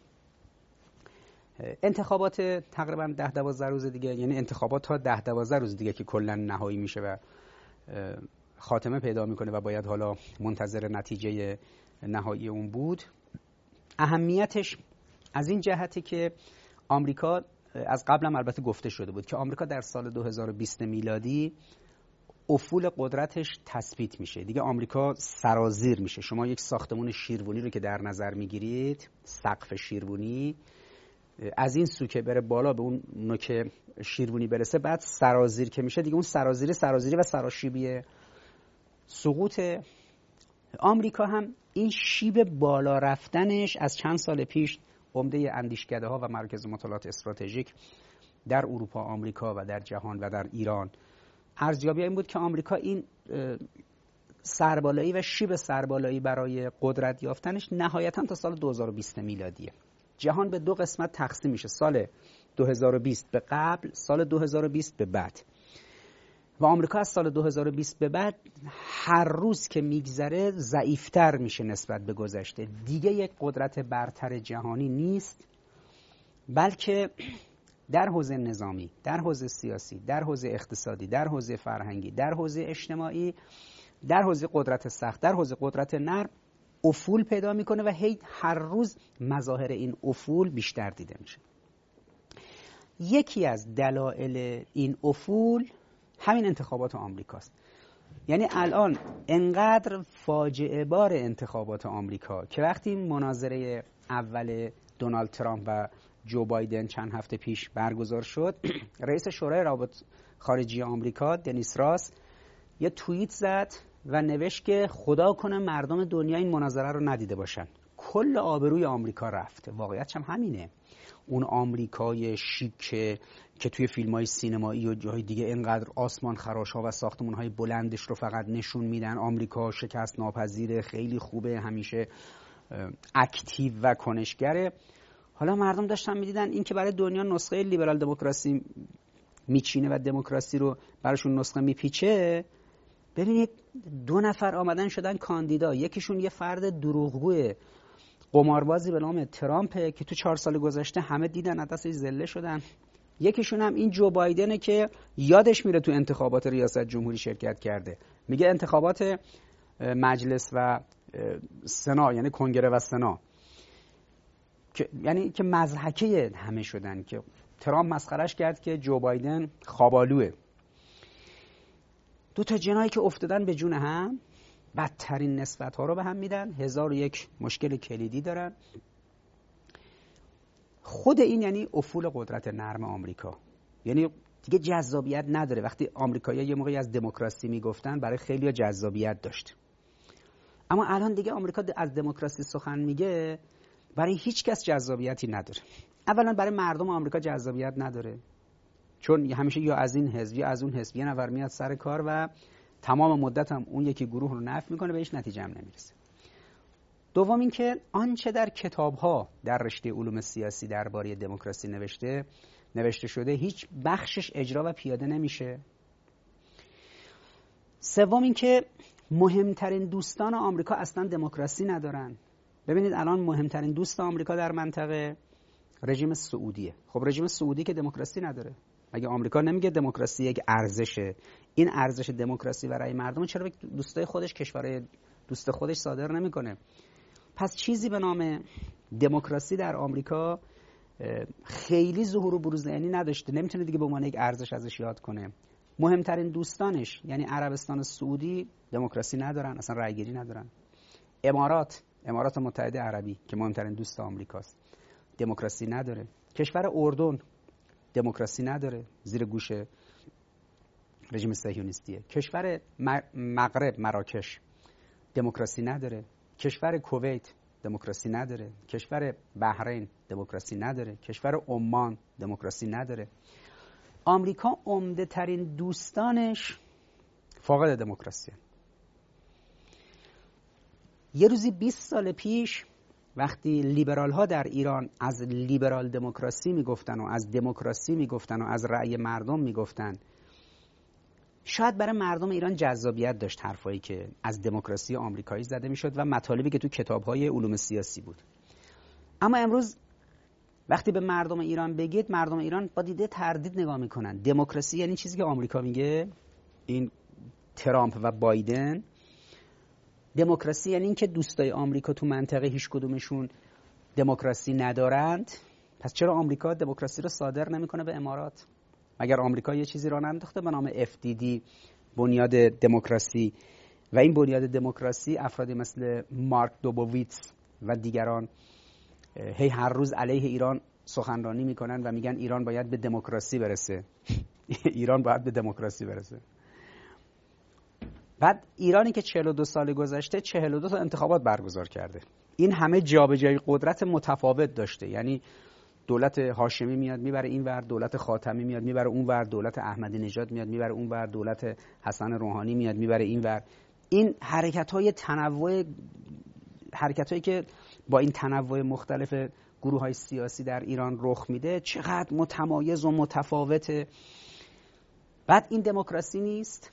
انتخابات تقریبا 10-12 روز دیگه، یعنی انتخابات تا 10-12 روز دیگه که کلا نهایی میشه و خاتمه پیدا میکنه و باید حالا منتظر نتیجه نهایی اون بود. اهمیتش از این جهته که آمریکا از قبل هم البته گفته شده بود که آمریکا در سال 2020 میلادی افول قدرتش تثبیت میشه. دیگه آمریکا سرازیر میشه. شما یک ساختمان شیروانی رو که در نظر میگیرید، سقف شیروانی، از این سو که بره بالا به اون نوک شیروانی برسه، بعد سرازیر که میشه دیگه اون سرازیری و سراشیبی سقوط. آمریکا هم این شیب بالا رفتنش از چند سال پیش عمده اندیشکده ها و مرکز مطالعات استراتژیک در اروپا، آمریکا و در جهان و در ایران ارزیابی این بود که آمریکا این سربالایی و شیب سربالایی برای قدرت یافتنش نهایتاً تا سال 2020 میلادیه. جهان به 2 قسمت تقسیم میشه، سال 2020 به قبل، سال 2020 به بعد. و آمریکا از سال 2020 به بعد هر روز که میگذره ضعیفتر میشه نسبت به گذشته. دیگه یک قدرت برتر جهانی نیست، بلکه در حوزه نظامی، در حوزه سیاسی، در حوزه اقتصادی، در حوزه فرهنگی، در حوزه اجتماعی، در حوزه قدرت سخت، در حوزه قدرت نرم افول پیدا میکنه و هر روز مظاهر این افول بیشتر دیده میشه. یکی از دلایل این افول همین انتخابات آمریکاست. یعنی الان انقدر فاجعه بار انتخابات آمریکا که وقتی مناظره اول دونالد ترامپ و جو بایدن چند هفته پیش برگزار شد، رئیس شورای روابط خارجی آمریکا دنیس راس یه توییت زد و نوشت که خدا کنه مردم دنیا این مناظره رو ندیده باشن. کل آبروی آمریکا رفت. واقعیتش هم همینه. اون آمریکای شیک که توی فیلم‌های سینمایی و جاهای دیگه اینقدر آسمان خراش‌ها و ساختمان‌های بلندش رو فقط نشون میدن، آمریکا شکست ناپذیر، خیلی خوبه، همیشه اکتیو و کنشگره. حالا مردم داشتن میدیدن این که برای دنیا نسخه لیبرال دموکراسی میچینه و دموکراسی رو براشون نسخه میپیچه، ببینید 2 نفر آمدن شدن کاندیدا. یکیشون یه فرد دروغگوی قماربازی به نام ترامپه که تو 4 سال گذشته همه دیدن از دستش ذله شدن. یکیشون هم این جو بایدنه که یادش میره تو انتخابات ریاست جمهوری شرکت کرده. میگه انتخابات مجلس و سنا، یعنی کنگره و سنا، یعنی که مضحکه همه شدن که ترامپ مسخرش کرد که جو بایدن خوابالوه. 2 تا جنایی که افتادن به جون هم، بدترین نسبت‌ها رو به هم میدن، 1001 مشکل کلیدی دارن. خود این یعنی افول قدرت نرم آمریکا، یعنی دیگه جذابیت نداره. وقتی آمریکایی‌ها یه موقعی از دموکراسی میگفتن برای خیلی‌ها جذابیت داشت، اما الان دیگه آمریکا از دموکراسی سخن میگه برای هیچ کس جذابیتی نداره. اولا برای مردم آمریکا جذابیت نداره، چون همیشه یا از این حزب یا از اون حزب یه نفر میاد سر کار و تمام مدت هم اون یکی گروه رو نفی میکنه، به هیچ نتیجه هم نمیرسه. دوم این که آنچه در کتاب‌ها در رشته علوم سیاسی درباره دموکراسی نوشته شده هیچ بخشش اجرا و پیاده نمیشه. سوم این که مهمترین دوستان آمریکا اصلا دموکراسی ندارن. ببینید الان مهمترین دوست آمریکا در منطقه رژیم سعودیه. خب رژیم سعودی که دموکراسی نداره. اگه آمریکا نمیگه دموکراسی یک ارزشه، این ارزش دموکراسی برای مردم، چرا به دوستای خودش، کشورهای دوست خودش صادر نمیکنه؟ پس چیزی به نام دموکراسی در آمریکا خیلی ظهور و بروز عینی نداشته، نمیتونه دیگه به عنوان یک ارزش ازش یاد کنه. مهمترین دوستانش یعنی عربستان سعودی دموکراسی ندارن، اصلا رأیگیری ندارن. امارات متحده عربی که مهمترین دوست آمریکاست دموکراسی نداره. کشور اردن دموکراسی نداره، زیر گوش رژیم صهیونیستیه. کشور مغرب مراکش دموکراسی نداره. کشور کویت دموکراسی نداره. کشور بحرین دموکراسی نداره. کشور عمان دموکراسی نداره. آمریکا عمده ترین دوستانش فاقد دموکراسی. یه روزی 20 سال پیش وقتی لیبرال ها در ایران از لیبرال دموکراسی میگفتن و از دموکراسی میگفتن و از رأی مردم میگفتن، شاید برای مردم ایران جذابیت داشت حرفایی که از دموکراسی آمریکایی زده میشد و مطالبی که تو کتاب‌های علوم سیاسی بود. اما امروز وقتی به مردم ایران بگید، مردم ایران با دیده تردید نگاه میکنن. دموکراسی یعنی چیزی که آمریکا میگه، این ترامپ و بایدن. دموکراسی یعنی این که دوستای آمریکا تو منطقه هیچ کدومشون دموکراسی ندارند. پس چرا آمریکا دموکراسی رو صادر نمیکنه به امارات؟ مگر آمریکا یه چیزی راه ننداخته به نام FDD، بنیاد دموکراسی؟ و این بنیاد دموکراسی افرادی مثل مارک دوبوویتس و دیگران هر روز علیه ایران سخنرانی میکنن و میگن ایران باید به دموکراسی برسه. ایران باید به دموکراسی برسه. بعد ایرانی که 42 سال گذشته 42 تا انتخابات برگزار کرده، این همه جابجایی قدرت متفاوت داشته. یعنی دولت هاشمی میاد میبره این ور، دولت خاتمی میاد میبره اون ور، دولت احمدی نژاد میاد میبره اون ور، دولت حسن روحانی میاد میبره این ور. این حرکت‌های که با این تنوع مختلف گروه‌های سیاسی در ایران رخ میده چقدر متمایز و متفاوته. بعد این دموکراسی نیست،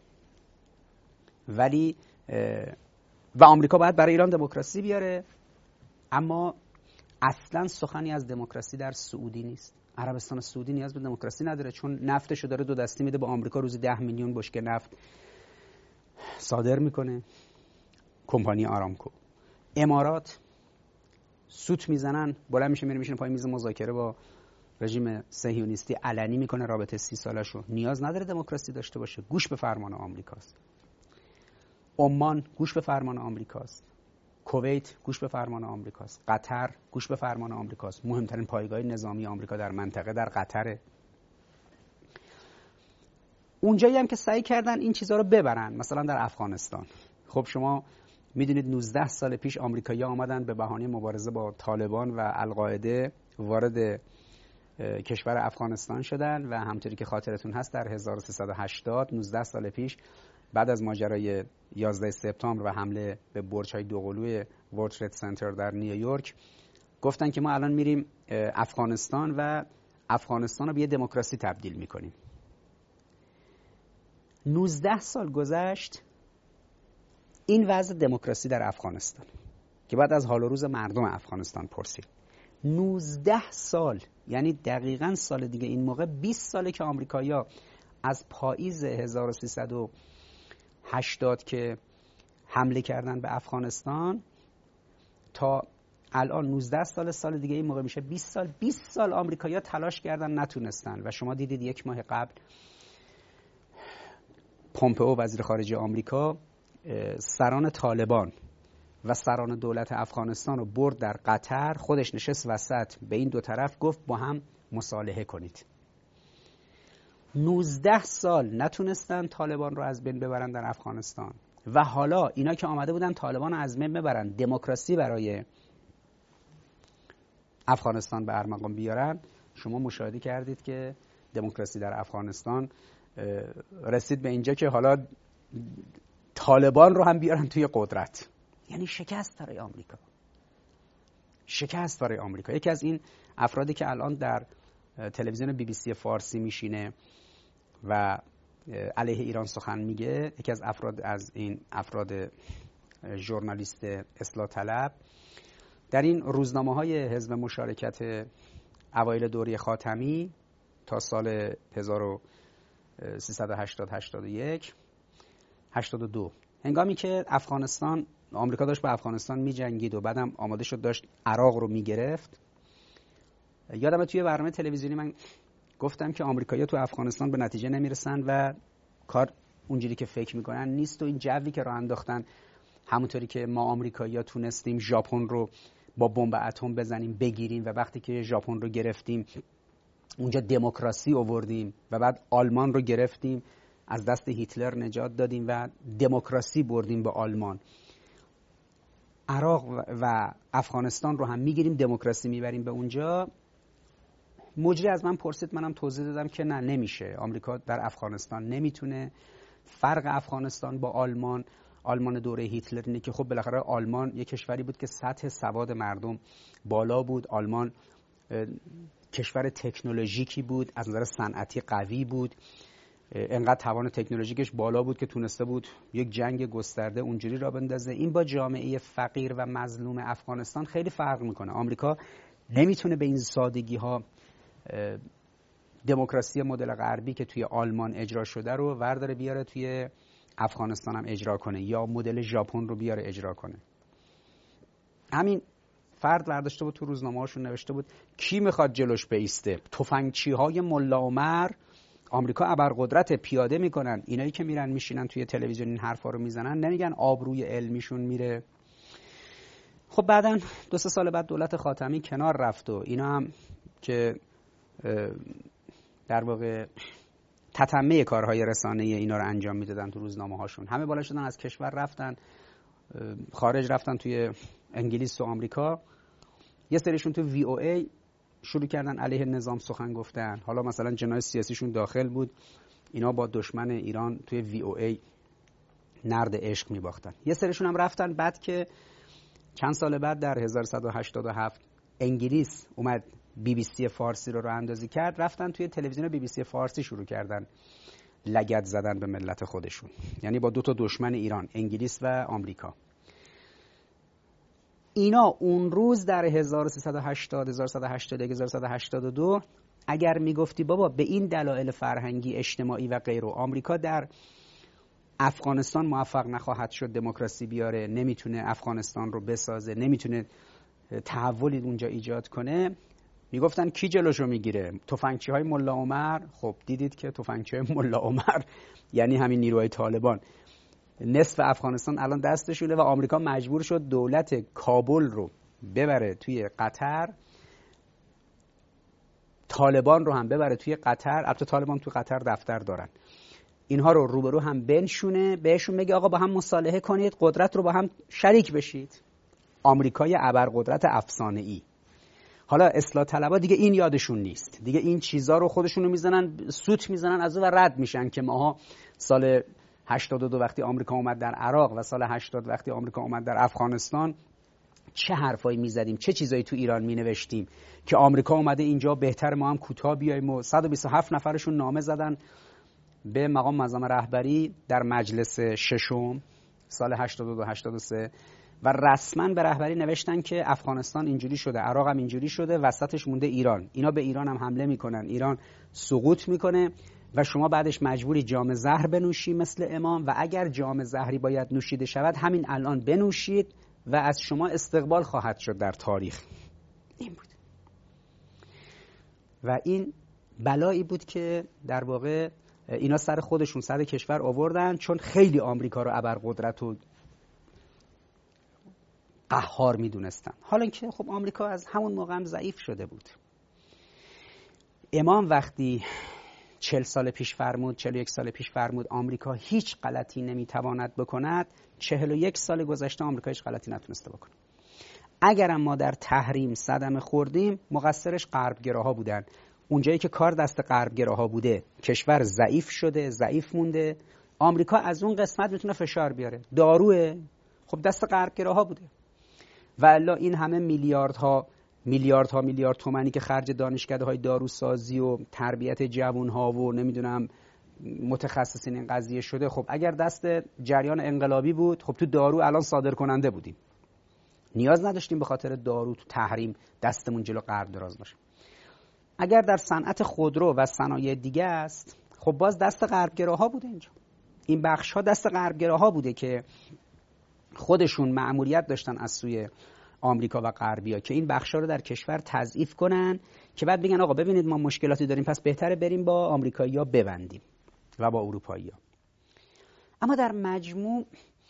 ولی و آمریکا باید برای ایران دموکراسی بیاره، اما اصلا سخنی از دموکراسی در سعودی نیست. عربستان سعودی نیاز به دموکراسی نداره، چون نفتشو داره 2 دستی میده به آمریکا، روزی 10 میلیون بشکه نفت صادر میکنه کمپانی آرامکو. امارات سوت میزنن، بلند میشه میره میشینه پای میز مذاکره با رژیم صهیونیستی، علنی میکنه رابطه 30 سالشو، نیاز نداره دموکراسی داشته باشه، گوش به فرمان آمریکاست. عمان گوش به فرمان آمریکاست. کویت گوش به فرمان آمریکاست. قطر گوش به فرمان آمریکاست. مهمترین پایگاه نظامی آمریکا در منطقه در قطره. اونجایی هم که سعی کردن این چیزها رو ببرن، مثلا در افغانستان. خب شما میدونید 19 سال پیش آمریکایی‌ها آمدن به بهانه مبارزه با طالبان و القاعده وارد کشور افغانستان شدن و همونطوری که خاطرتون هست در 1380 19 سال پیش بعد از ماجرای 11 سپتامبر و حمله به برج‌های دوقلوی ورلد ترید سنتر در نیویورک گفتن که ما الان میریم افغانستان و افغانستان رو به یه دموکراسی تبدیل میکنیم. 19 سال گذشت این وضع دموکراسی در افغانستان که بعد از حال و روز مردم افغانستان پرسید. 19 سال، یعنی دقیقاً سال دیگه این موقع 20 ساله که آمریکایی‌ها از پاییز 1380 که حمله کردن به افغانستان تا الان 19 سال دیگه این موقع میشه 20 سال آمریکایی‌ها تلاش کردن نتونستن. و شما دیدید یک ماه قبل پومپئو وزیر خارجه آمریکا سران طالبان و سران دولت افغانستان رو برد در قطر، خودش نشست وسط به این دو طرف گفت با هم مصالحه کنید. 19 سال نتونستن طالبان رو از بین ببرن در افغانستان و حالا اینا که آمده بودن طالبان رو از بین ببرن، دموکراسی برای افغانستان به ارمغان بیارن، شما مشاهده کردید که دموکراسی در افغانستان رسید به اینجا که حالا طالبان رو هم بیارن توی قدرت. یعنی شکست برای آمریکا، شکست برای آمریکا. یکی از این افرادی که الان در تلویزیون BBC فارسی میشینه و علیه ایران سخن میگه، یکی از این افراد ژورنالیست اصلاح طلب، در این روزنامه‌های حزب مشارکت اوایل دوره خاتمی تا سال 1382 هنگامی که آمریکا داشت با افغانستان می‌جنگید و بعدم آماده شد داشت عراق رو می‌گرفت، یادمه توی برنامه تلویزیونی من گفتم که آمریکایی‌ها تو افغانستان به نتیجه نمیرسن و کار اونجوری که فکر میکنن نیست و این جوی که راه انداختن همونطوری که ما آمریکایی‌ها تونستیم ژاپن رو با بمب اتم بزنیم بگیریم و وقتی که ژاپن رو گرفتیم اونجا دموکراسی آوردیم و بعد آلمان رو گرفتیم از دست هیتلر نجات دادیم و دموکراسی بردیم به آلمان، عراق و افغانستان رو هم میگیریم دموکراسی میبریم به اونجا. مجری از من پرسید، منم توضیح دادم که نه، نمیشه. آمریکا در افغانستان نمیتونه. فرق افغانستان با آلمان دوره هیتلر اینه که خب بالاخره آلمان یک کشوری بود که سطح سواد مردم بالا بود. آلمان کشور تکنولوژیکی بود، از نظر صنعتی قوی بود، انقدر توان تکنولوژیکش بالا بود که تونسته بود یک جنگ گسترده اونجوری را بندازه. این با جامعه فقیر و مظلوم افغانستان خیلی فرق میکنه. آمریکا نمیتونه به این سادگی ها دموکراسی مدل غربی که توی آلمان اجرا شده رو ورداره بیاره توی افغانستان هم اجرا کنه، یا مدل ژاپن رو بیاره اجرا کنه. همین فرد برداشته بود تو روزنامه‌هاشون نوشته بود کی میخواد جلوش بیسته؟ تفنگچی‌های ملا عمر آمریکا ابرقدرت پیاده میکنن. اینایی که میرن میشینن توی تلویزیون این حرفا رو میزنن نمیگن آبروی علمیشون میره. خب بعدن 2-3 سال بعد دولت خاتمی کنار رفت و اینا هم که در واقع تتمه کارهای رسانه‌ای اینا رو انجام میدادن تو روزنامه‌هاشون، همه بالا شدن از کشور رفتن خارج، رفتن توی انگلیس و آمریکا. یه سریشون تو VOA شروع کردن علیه نظام سخن گفتن. حالا مثلا جناح سیاسیشون داخل بود، اینا با دشمن ایران توی VOA نرد عشق میباختن. یه سریشون هم رفتن بعد که چند سال بعد در 1187 انگلیس اومد BBC فارسی رو اندازی کرد، رفتن توی تلویزیون BBC فارسی شروع کردن لگد زدن به ملت خودشون، یعنی با 2 تا دشمن ایران، انگلیس و آمریکا. اینا اون روز در 1380 1182 اگر میگفتی بابا به این دلایل فرهنگی اجتماعی و غیره آمریکا در افغانستان موفق نخواهد شد دموکراسی بیاره، نمیتونه افغانستان رو بسازه، نمیتونه تحولی اونجا ایجاد کنه، میگفتن کی جلوشو میگیره؟ تفنگچی‌های ملا عمر. خب دیدید که تفنگچی‌های ملا عمر یعنی همین نیروهای طالبان نصف افغانستان الان دستشونه و آمریکا مجبور شد دولت کابل رو ببره توی قطر، طالبان رو هم ببره توی قطر. البته طالبان توی قطر دفتر دارن، اینها رو روبرو هم بنشونه، بهشون بگه آقا با هم مصالحه کنید، قدرت رو با هم شریک بشید. آمریکای ابرقدرت افسانه‌ای. حالا اصلاح طلبا دیگه این یادشون نیست، دیگه این چیزا رو خودشونو میزنن سوت میزنن از اون و رد میشن که ماها سال 82 وقتی آمریکا اومد در عراق و سال 80 وقتی آمریکا اومد در افغانستان چه حرفایی میزدیم، چه چیزایی تو ایران مینوشتیم که آمریکا اومده اینجا بهتر ما هم کوتاه بیایم. و 127 نفرشون نامه زدن به مقام معظم رهبری در مجلس ششم سال 82-83 و رسما به رهبری نوشتن که افغانستان اینجوری شده، عراق هم اینجوری شده، وسطش مونده ایران. اینا به ایران هم حمله میکنن، ایران سقوط میکنه و شما بعدش مجبوری جام زهر بنوشی مثل امام و اگر جام زهری باید نوشیده شود همین الان بنوشید و از شما استقبال خواهد شد در تاریخ. این بود و این بلایی بود که در واقع اینا سر خودشون، سر کشور آوردن، چون خیلی آمریکا رو ابرقدرت و قهار میدونستن. حالا اینکه خب آمریکا از همون موقع هم ضعیف شده بود. امام وقتی 40 سال پیش فرمود، 41 سال پیش فرمود آمریکا هیچ غلطی نمیتواند بکند، 41 سال گذشته آمریکا هیچ غلطی نتونسته بکنه. اگرم ما در تحریم صدمه خوردیم، مقصرش غربگراها بودن. اونجایی که کار دست غربگراها بوده، کشور ضعیف شده، ضعیف مونده. آمریکا از اون قسمت میتونه فشار بیاره. داروه، خب دست غربگراها بوده. و الا این همه میلیارد تومانی که خرج دانشکده‌های داروسازی و تربیت جوان‌ها و نمیدونم متخصصین این قضیه شده، خب اگر دست جریان انقلابی بود، خب تو دارو الان صادر کننده بودیم. نیاز نداشتیم به خاطر دارو تو تحریم دستمون جلو غرب دراز باشه. اگر در صنعت خودرو و صنایع دیگه است، خب باز دست غربگراها بوده اینجا. این بخش‌ها دست غربگراها بوده که خودشون مأموریت داشتن از سوی آمریکا و غربیا که این بخشا رو در کشور تضعیف کنن که بعد بگن آقا ببینید ما مشکلاتی داریم، پس بهتره بریم با آمریکایی‌ها ببندیم و با اروپایی‌ها. اما در مجموع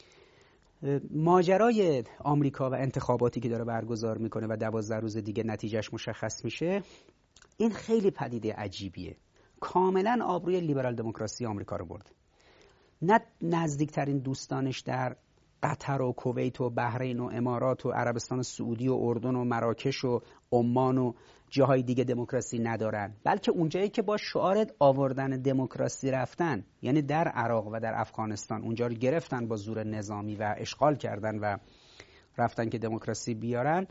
ماجرای آمریکا و انتخاباتی که داره برگزار میکنه و 12 روز دیگه نتیجهش مشخص میشه، این خیلی پدیده عجیبیه. کاملا آبروی لیبرال دموکراسی آمریکا رو برد. نه نزدیکترین دوستانش در قطر و کویت و بحرین و امارات و عربستان سعودی و اردن و مراکش و عمان و جاهای دیگه دموکراسی ندارن، بلکه اونجایی که با شعار آوردن دموکراسی رفتن، یعنی در عراق و در افغانستان، اونجا رو گرفتن با زور نظامی و اشغال کردن و رفتن که دموکراسی بیارن.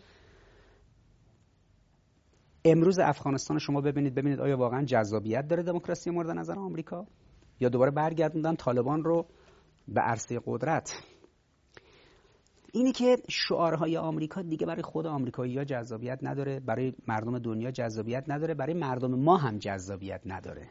امروز افغانستان شما ببینید آیا واقعا جذابیت داره دموکراسی مورد نظر آمریکا، یا دوباره برگردوندن طالبان رو به عرصه قدرت. اینی که شعارهای آمریکا دیگه برای خود آمریکایی‌ها جذابیت نداره، برای مردم دنیا جذابیت نداره، برای مردم ما هم جذابیت نداره.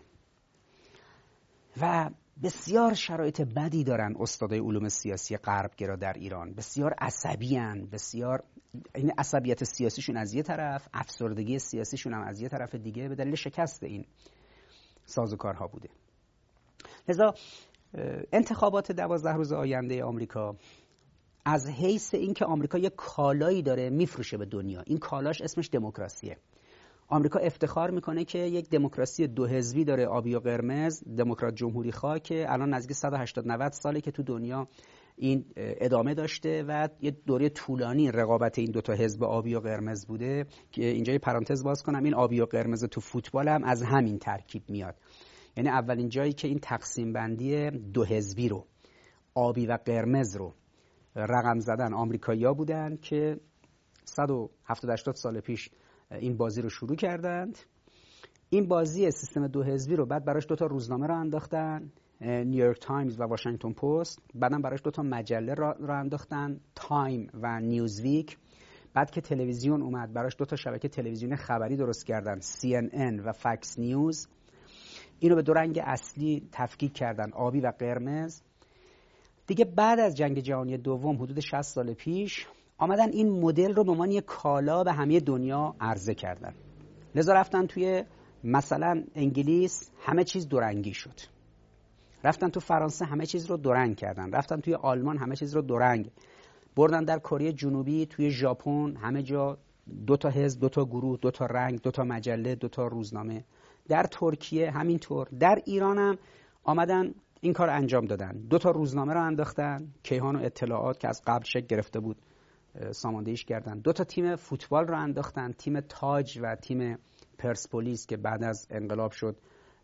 و بسیار شرایط بدی دارن استادای علوم سیاسی غربگرا در ایران. بسیار عصبی‌ان، بسیار این عصبیت سیاسیشون از یه طرف، افسردگی سیاسیشون هم از یه طرف دیگه به دلیل شکست این سازوکارها بوده. لذا انتخابات 12 روز آینده آمریکا از حیث اینکه آمریکا یک کالایی داره میفروشه به دنیا، این کالاش اسمش دموکراسیه. آمریکا افتخار میکنه که یک دموکراسی دو حزبی داره، آبی و قرمز، دموکرات جمهوری خواه، که الان نزدیک 180-90 ساله که تو دنیا این ادامه داشته و یه دوره طولانی رقابت این دوتا حزب آبی و قرمز بوده. که اینجا یه پرانتز باز کنم، این آبی و قرمز تو فوتبال هم از همین ترکیب میاد. یعنی اولین جایی که این تقسیم بندی دو حزبی رو، آبی و قرمز رو رقم زدن آمریکایی‌ها بودن که 170-80 سال پیش این بازی رو شروع کردند. این بازی سیستم دو حزبی رو بعد براش دوتا روزنامه رو انداختن، نیویورک تایمز و واشنگتن پست. بعدم براش دوتا مجله رو انداختن، تایم و نیوزویک. بعد که تلویزیون اومد براش دوتا شبکه تلویزیون خبری درست کردن، CNN و فکس نیوز. اینو به دو رنگ اصلی تفکیک کردن، آبی و قرمز. دیگه بعد از جنگ جهانی دوم حدود 60 سال پیش آمدن این مدل رو به عنوان یک کالا به همه دنیا عرضه کردن. لذا رفتن توی مثلا انگلیس همه چیز دو رنگی شد، رفتن تو فرانسه همه چیز رو دو رنگ کردن، رفتن توی آلمان همه چیز رو دو رنگ بردن، در کره جنوبی، توی ژاپن همه جا دو تا حزب، دو تا گروه، دو تا رنگ، دو تا مجله، دو تا روزنامه. در ترکیه همینطور. در ایران هم آمدن این کار انجام دادن، دو تا روزنامه رو انداختن، کیهان و اطلاعات که از قبل شکل گرفته بود ساماندهیش کردن. دو تا تیم فوتبال رو انداختن، تیم تاج و تیم پرسپولیس که بعد از انقلاب شد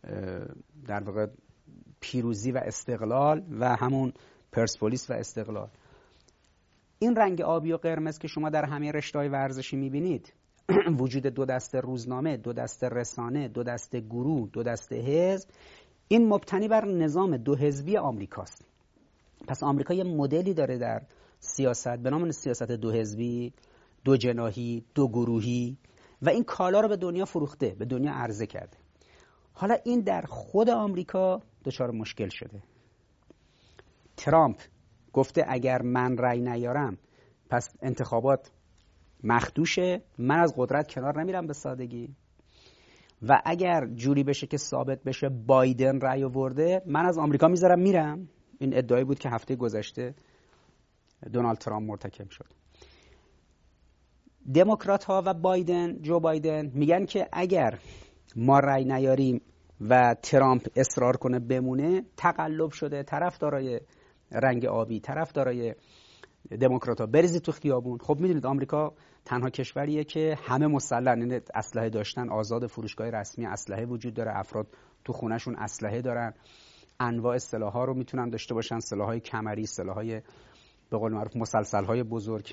در واقع پیروزی و استقلال، و همون پرسپولیس و استقلال. این رنگ آبی و قرمز که شما در همه رشته‌های ورزشی می‌بینید، وجود دو دسته روزنامه، دو دسته رسانه، دو دسته گروه، دو دسته حزب، این مبتنی بر نظام دو حزبی آمریکاست. پس آمریکا یه مدلی داره در سیاست به نام سیاست دو حزبی، دو جناحی، دو گروهی، و این کالا رو به دنیا فروخته، به دنیا عرضه کرده. حالا این در خود آمریکا دچار مشکل شده. ترامپ گفته اگر من رأی نیارم پس انتخابات مخدوشه، من از قدرت کنار نمیرم به سادگی، و اگر جوری بشه که ثابت بشه بایدن رأی آورده، من از آمریکا میذارم میرم. این ادعایی بود که هفته گذشته دونالد ترامپ مرتکب شد. دموکرات ها و جو بایدن میگن که اگر ما رأی نیاریم و ترامپ اصرار کنه بمونه، تقلب شده، طرفدارای رنگ آبی، طرفدارای دموکرات ها بریزید تو خیابون. خب میدونید آمریکا تنها کشوریه که همه مسلحن، یعنی اسلحه داشتن، آزاد، فروشگاه رسمی اسلحه وجود داره، افراد تو خونهشون اسلحه دارن، انواع سلاح‌ها رو میتونن داشته باشن، سلاح‌های کمری، سلاح‌های به قول معروف مسلسل‌های بزرگ.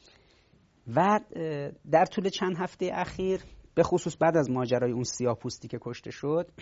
و در طول چند هفته اخیر، به خصوص بعد از ماجرای اون سیاه‌پوستی که کشته شد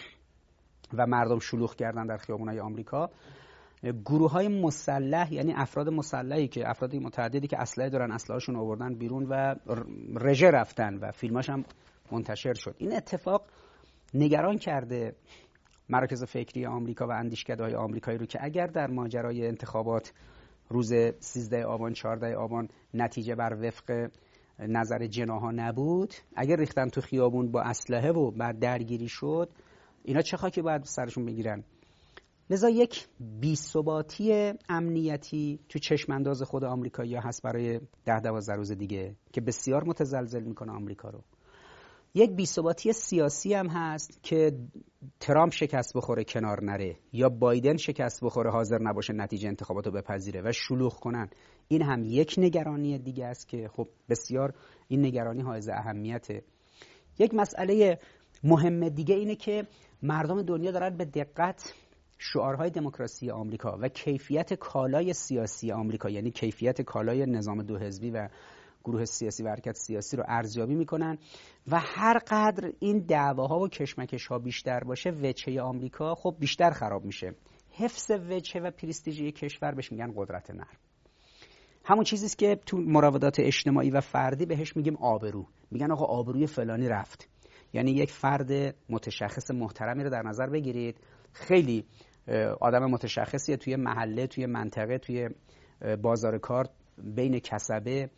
و مردم شلوغ کردن در خیابون‌های آمریکا، گروه‌های مسلح، یعنی افراد مسلحی که افرادی متعددی که اسلحه دارن، اسلحه‌شون آوردن بیرون و رژه رفتن و فیلماش هم منتشر شد. این اتفاق نگران کرده مراکز فکری آمریکا و اندیشکده‌های آمریکایی رو که اگر در ماجرای انتخابات روز 13 آبان 14 آبان نتیجه بر وفق نظر جناح‌ها نبود، اگر ریختن تو خیابون با اسلحه و بعد درگیری شد، اینا چه خاکی باید سرشون بگیرن؟ لذا یک بی‌ثباتی امنیتی تو چشم انداز خود آمریکایی‌ها هست برای 10-12 روز دیگه که بسیار متزلزل میکنه آمریکا رو. یک بی‌ثباتی سیاسی هم هست که ترامپ شکست بخوره کنار نره، یا بایدن شکست بخوره حاضر نباشه نتیجه انتخابات رو بپذیره و شلوغ کنن. این هم یک نگرانی دیگه است که خب بسیار این نگرانی حائز اهمیته. یک مسئله مهم دیگه اینه که مردم دنیا دارن به دقت شعارهای دموکراسی آمریکا و کیفیت کالای سیاسی آمریکا، یعنی کیفیت کالای نظام دو حزبی و گروه سیاسی و حرکت سیاسی رو ارزیابی میکنن و هر قدر این دعواها و کشمکش‌ها بیشتر باشه، وجهه آمریکا خب بیشتر خراب میشه. حفظ وجهه و پرستیژ کشور بهش میگن قدرت نرم. همون چیزیست که تو مراودات اجتماعی و فردی بهش میگیم آبرو. میگن آقا آبروی فلانی رفت. یعنی یک فرد متشخص محترمی رو در نظر بگیرید، خیلی آدم متشخصیه، توی محله، توی منطقه، توی بازار کار، بین کسبه،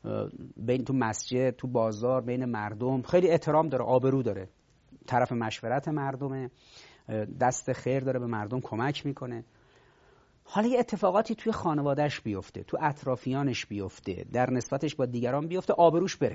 بین تو مسجد، تو بازار، بین مردم خیلی احترام داره، آبرو داره، طرف مشورت مردمه، دست خیر داره، به مردم کمک میکنه. حالا یه اتفاقاتی توی خانوادهش بیفته، تو اطرافیانش بیفته، در نسبتش با دیگران بیفته، آبروش بره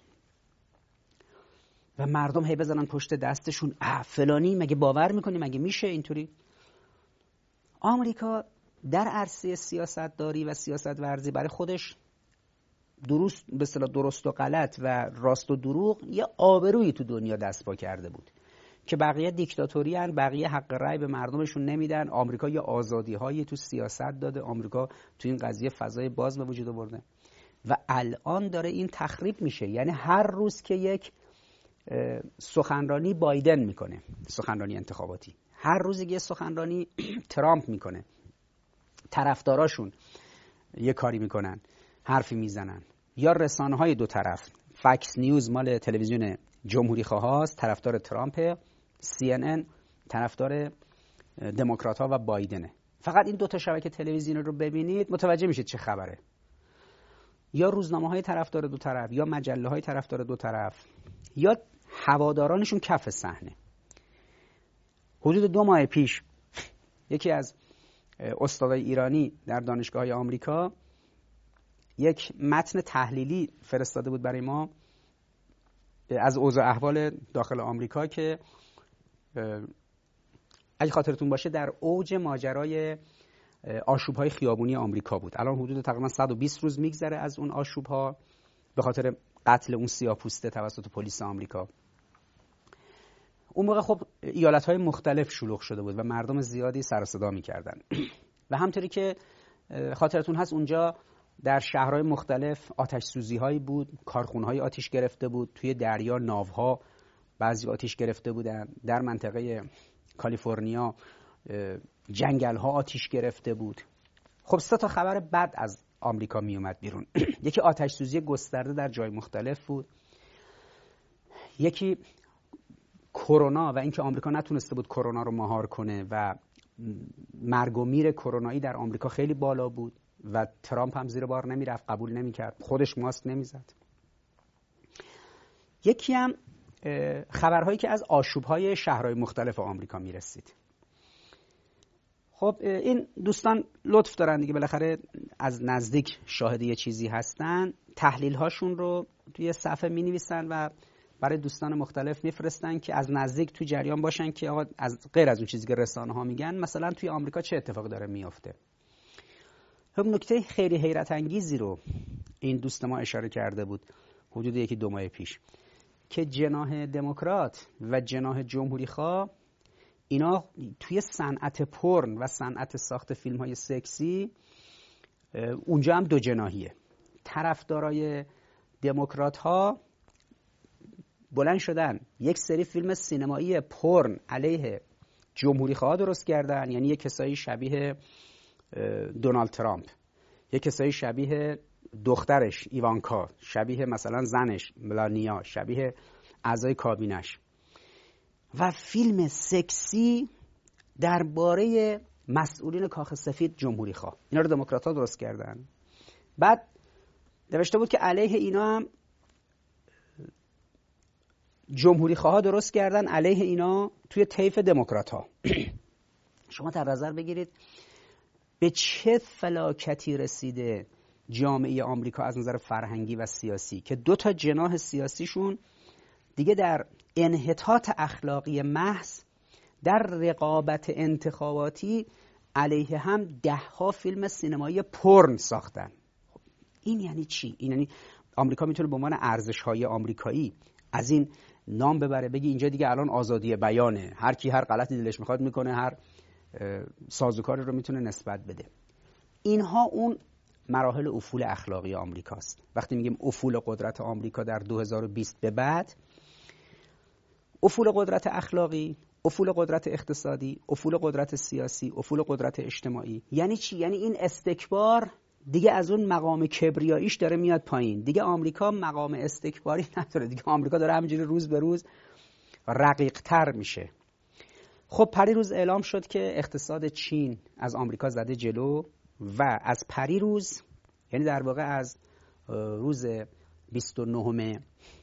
و مردم هی بزنن پشت دستشون، فلانی مگه باور میکنی، مگه میشه اینطوری؟ آمریکا در عرصه سیاست داری و سیاست ورزی برای خودش درست به اصطلاح درست و غلط و راست و دروغ یه آبرویی تو دنیا دست پا کرده بود که بقیه دیکتاتوری هن، بقیه حق رأی به مردمشون نمیدن. آمریکا یه آزادی هایی تو سیاست داده، آمریکا تو این قضیه فضای باز به وجود آورده و الان داره این تخریب میشه. یعنی هر روز که یک سخنرانی بایدن میکنه، سخنرانی انتخاباتی، هر روز یه سخنرانی ترامپ میکنه، طرفداراشون یه کاری میکنن، حرفی میزنن، یا رسانه های دو طرف، فاکس نیوز مال تلویزیون جمهوری خواهاست، طرفدار ترامپ، CNN طرفدار دموکرات ها و بایدنه. فقط این دو تا شبکه تلویزیونی رو ببینید متوجه میشید چه خبره. یا روزنامه های طرفدار دو طرف، یا مجله های طرفدار دو طرف، یا هوادارانشون کف صحنه. حدود 2 ماه پیش یکی از استادای ایرانی در دانشگاه‌های آمریکا یک متن تحلیلی فرستاده بود برای ما از اوضاع احوال داخل آمریکا که اگه خاطرتون باشه در اوج ماجرای آشوب‌های خیابونی آمریکا بود. الان حدود تقریبا 120 روز میگذره از اون آشوب‌ها به خاطر قتل اون سیاه‌پوسته توسط پلیس آمریکا. اون موقع خب ایالت‌های مختلف شلوغ شده بود و مردم زیادی سر و صدا می‌کردن و همطوری که خاطرتون هست اونجا در شهرهای مختلف آتش سوزی‌هایی بود، کارخونه‌های آتش گرفته بود، توی دریا ناوها بعضی آتش گرفته بودن، در منطقه کالیفرنیا جنگل ها آتش گرفته بود. خب 3 تا خبر بد از آمریکا می اومد بیرون. یکی آتش سوزی گسترده در جای مختلف بود، یکی کرونا و اینکه آمریکا نتونسته بود کرونا رو مهار کنه و مرگ و میر کرونایی در آمریکا خیلی بالا بود و ترامپ هم زیر بار نمیرفت، قبول نمیکرد، خودش ماسک نمیزد. یکی هم خبرهایی که از آشوب‌های شهرهای مختلف آمریکا میرسید. خب این دوستان لطف دارن دیگه، بالاخره از نزدیک شاهد یه چیزی هستن، تحلیل هاشون رو توی صفحه می نویسن و برای دوستان مختلف میفرستن که از نزدیک تو جریان باشن که آقا از غیر از اون چیزی که رسانه ها میگن مثلا توی آمریکا چه اتفاقی داره میفته. خب نکته خیلی حیرت انگیزی رو این دوست ما اشاره کرده بود حدود 1-2 ماه پیش که جناح دموکرات و جناح جمهوری خواه اینا توی صنعت پورن و صنعت ساخت فیلم های سکسی اونجا هم 2 جناحیه. طرفدارای دموکرات ها بلند شدن یک سری فیلم سینمایی پورن علیه جمهوری خواه درست کردن، یعنی یک کسایی شبیه دونالد ترامپ، یک کسایی شبیه دخترش ایوانکا، شبیه مثلا زنش ملانیا، شبیه اعضای کابینش، و فیلم سکسی درباره مسئولین کاخ سفید جمهوری خواه. اینا رو دموکرات‌ها درست کردن. بعد نوشته بود که علیه اینا هم جمهوری خواه درست کردن، علیه اینا توی طیف دموکرات‌ها. شما در نظر بگیرید به چه فلاکتی رسیده جامعه آمریکا از نظر فرهنگی و سیاسی که 2 تا جناح سیاسیشون دیگه در انحطاط اخلاقی محض در رقابت انتخاباتی علیه هم 10 فیلم سینمایی پورن ساختن. این یعنی چی؟ این یعنی آمریکا میتونه به عنوان ارزش‌های آمریکایی از این نام ببره، بگی اینجا دیگه الان آزادی بیانه، هر کی هر غلطی دلش میخواد میکنه، هر سازوکاری رو میتونه نسبت بده. اینها اون مراحل افول اخلاقی آمریکاست. وقتی میگیم افول قدرت آمریکا در 2020 به بعد، افول قدرت اخلاقی، افول قدرت اقتصادی، افول قدرت سیاسی، افول قدرت اجتماعی، یعنی چی؟ یعنی این استکبار دیگه از اون مقام کبریاییش داره میاد پایین. دیگه آمریکا مقام استکباری نداره، دیگه آمریکا داره همینجوری روز به روز رقیق‌تر میشه. خب پریروز اعلام شد که اقتصاد چین از آمریکا زده جلو و از پریروز، یعنی در واقع از روز 29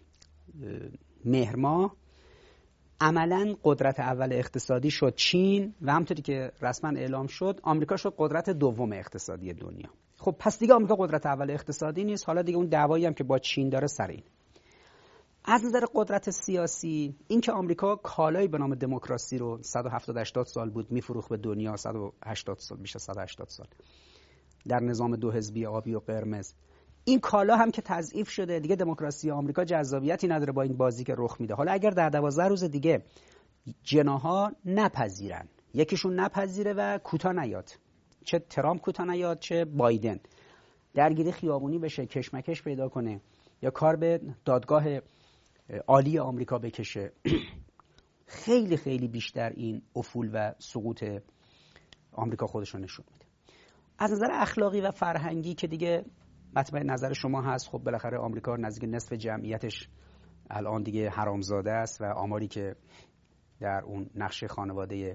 مهر ماه، عملاً قدرت اول اقتصادی شد چین و همونطوری که رسما اعلام شد آمریکا شد قدرت دوم اقتصادی دنیا. خب پس دیگه آمریکا قدرت اول اقتصادی نیست، حالا دیگه اون دعوایی هم که با چین داره سر این. از نظر قدرت سیاسی، این که آمریکا کالایی به نام دموکراسی رو 170-80 سال بود میفروخت به دنیا، 180 سال، بیشتر 180 سال در نظام 2 حزبی آبی و قرمز، این کالا هم که تضعیف شده دیگه، دموکراسی آمریکا جذابیتی نداره با این بازی که رخ میده. حالا اگر در 12 روز دیگه جناح‌ها نپذیرن، یکیشون نپذیره و کوتاه نیاد، چه ترامپ کوتاه نیاد چه بایدن، درگیری خیابونی بشه، کشمکش پیدا کنه یا کار به دادگاه عالی آمریکا بکشه، خیلی خیلی بیشتر این افول و سقوط آمریکا خودش رو نشون میده. از نظر اخلاقی و فرهنگی که دیگه مطمئن نظر شما هست، خب بالاخره آمریکا نزدیک نصف جمعیتش الان دیگه حرامزاده است و آماری که در اون نقشه خانواده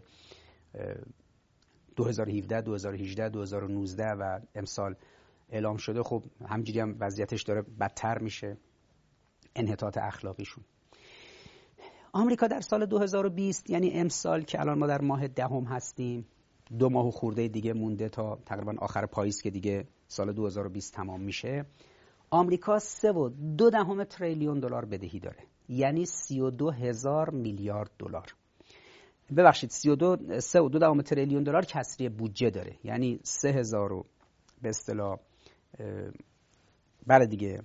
2017 2018 2019 و امسال اعلام شده، خب همینجوری هم وضعیتش داره بدتر میشه، انحطاط اخلاقیشون. آمریکا در سال 2020 یعنی امسال که الان ما در ماه 10 هستیم، 2 ماه و خورده دیگه مونده تا تقریبا آخر پاییز که دیگه سال 2020 تمام میشه، آمریکا 3.2 تریلیون دلار بدهی داره، یعنی 32,000 میلیارد دلار. ببخشید 3.2 تریلیون دلار کسری بودجه داره، یعنی 3,000 به اصطلاح بله دیگه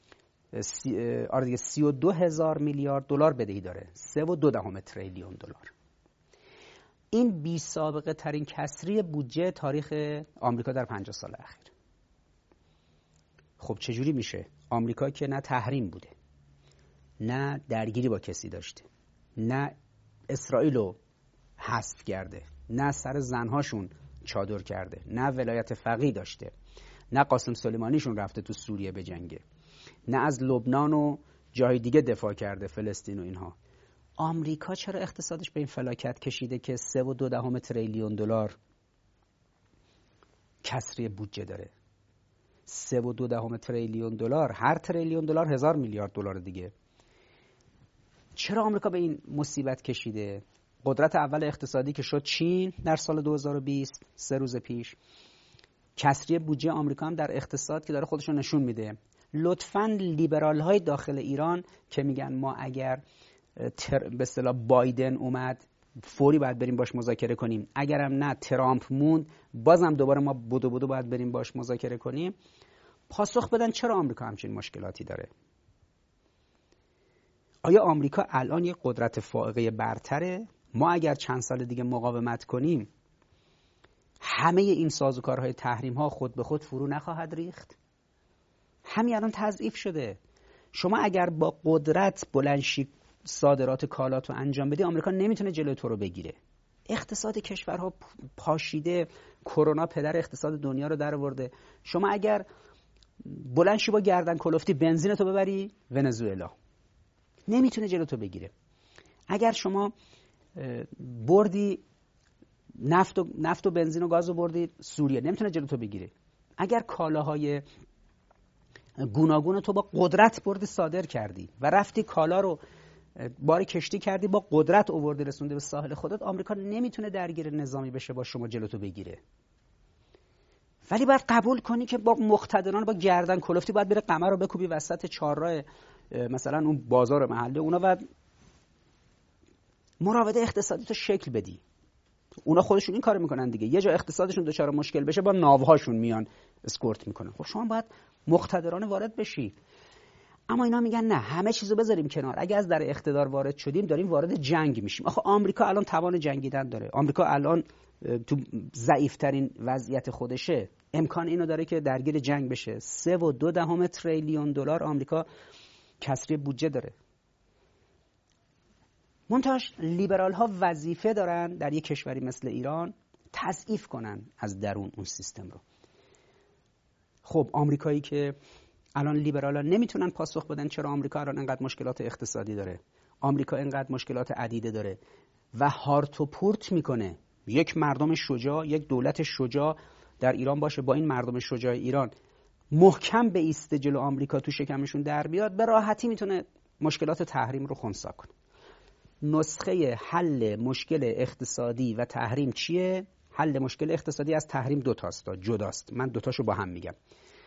32,000 میلیارد دلار بدهی داره، 3.2 تریلیون دلار. این بی سابقه ترین کسری بودجه تاریخ آمریکا در 50 سال اخیر. خب چجوری میشه؟ آمریکا که نه تحریم بوده، نه درگیری با کسی داشته، نه اسرائیل رو حذف کرده، نه سر زنهاشون چادر کرده، نه ولایت فقیه داشته، نه قاسم سلیمانیشون رفته تو سوریه بجنگه، نه از لبنان و جای دیگه دفاع کرده، فلسطین و اینها. آمریکا چرا اقتصادش به این فلاکت کشیده که 3.2 تریلیون دلار کسری بودجه داره؟ 3.2 تریلیون دلار، هر تریلیون دلار 1000 میلیارد دلار دیگه. چرا آمریکا به این مصیبت کشیده؟ قدرت اول اقتصادی که شد چین در سال 2020 3 روز پیش، کسری بودجه آمریکا هم در اقتصاد که داره خودش رو نشون میده. لطفاً لیبرال های داخل ایران که میگن ما اگر به اصطلاح بایدن اومد فوری باید بریم باش مذاکره کنیم، اگرم نه ترامپ موند بازم دوباره ما بدو باید بریم باش مذاکره کنیم، پاسخ بدن چرا آمریکا همچین مشکلاتی داره. آیا آمریکا الان یک قدرت فائقه برتره؟ ما اگر چند سال دیگه مقاومت کنیم همه این سازوکارهای تحریم ها خود به خود فرو نخواهد ریخت؟ همین الان تضعیف شده. شما اگر با قدرت بلندشی صادرات کالات رو انجام بدی، آمریکا نمیتونه جلوی تو رو بگیره. اقتصاد کشورها پاشیده، کرونا پدر اقتصاد دنیا رو در آورده. شما اگر بلندشی با گردن کلفتی بنزین تو ببری ونزوئلا، نمیتونه جلوی تو بگیره. اگر شما بردی نفت و بنزین و گاز رو بردی سوریه، نمیتونه جلوی تو بگیره. اگر کالاهای گوناگون تو با قدرت بردی صادر کردی و رفتی کالا رو بار کشتی کردی با قدرت آوردی رسونده به ساحل خودت، آمریکا نمیتونه درگیر نظامی بشه با شما جلوتو بگیره. ولی باید قبول کنی که با مقتدران با گردن کلفتی باید بره قمر رو بکوبی وسط چهارراه مثلا اون بازار محله اونا و مراوده اقتصادی تو شکل بدی. اونا خودشون این کارو میکنن دیگه. یه جا اقتصادشون دچار مشکل بشه با ناوهاشون میان اسکورت میکنن. خب شما باید مقتدرانه وارد بشی. اما اینا میگن نه، همه چیزو بذاریم کنار. اگه از در اقتدار وارد شدیم داریم وارد جنگ میشیم. آخه آمریکا الان توان جنگیدن داره. آمریکا الان تو ضعیف‌ترین وضعیت خودشه. امکان اینو داره که درگیر جنگ بشه. 3.2 تریلیون دلار آمریکا کسری بودجه داره. منتهاش لیبرال ها وظیفه دارن در یک کشوری مثل ایران تضعیف کنن از درون اون سیستم رو. خب آمریکایی که الان لیبرال ها نمیتونن پاسخ بدن چرا آمریکا الان انقدر مشکلات اقتصادی داره، آمریکا انقدر مشکلات عدیده داره و هارت و پورت میکنه. یک مردم شجاع، یک دولت شجاع در ایران باشه، با این مردم شجاع ایران محکم به ایست جلو آمریکا تو شکمشون در بیاد، به راحتی میتونه مشکلات تحریم رو خنثی کنه. نسخه حل مشکل اقتصادی و تحریم چیه؟ حل مشکل اقتصادی از تحریم دوتاست، جداست. من دوتاشو با هم میگم.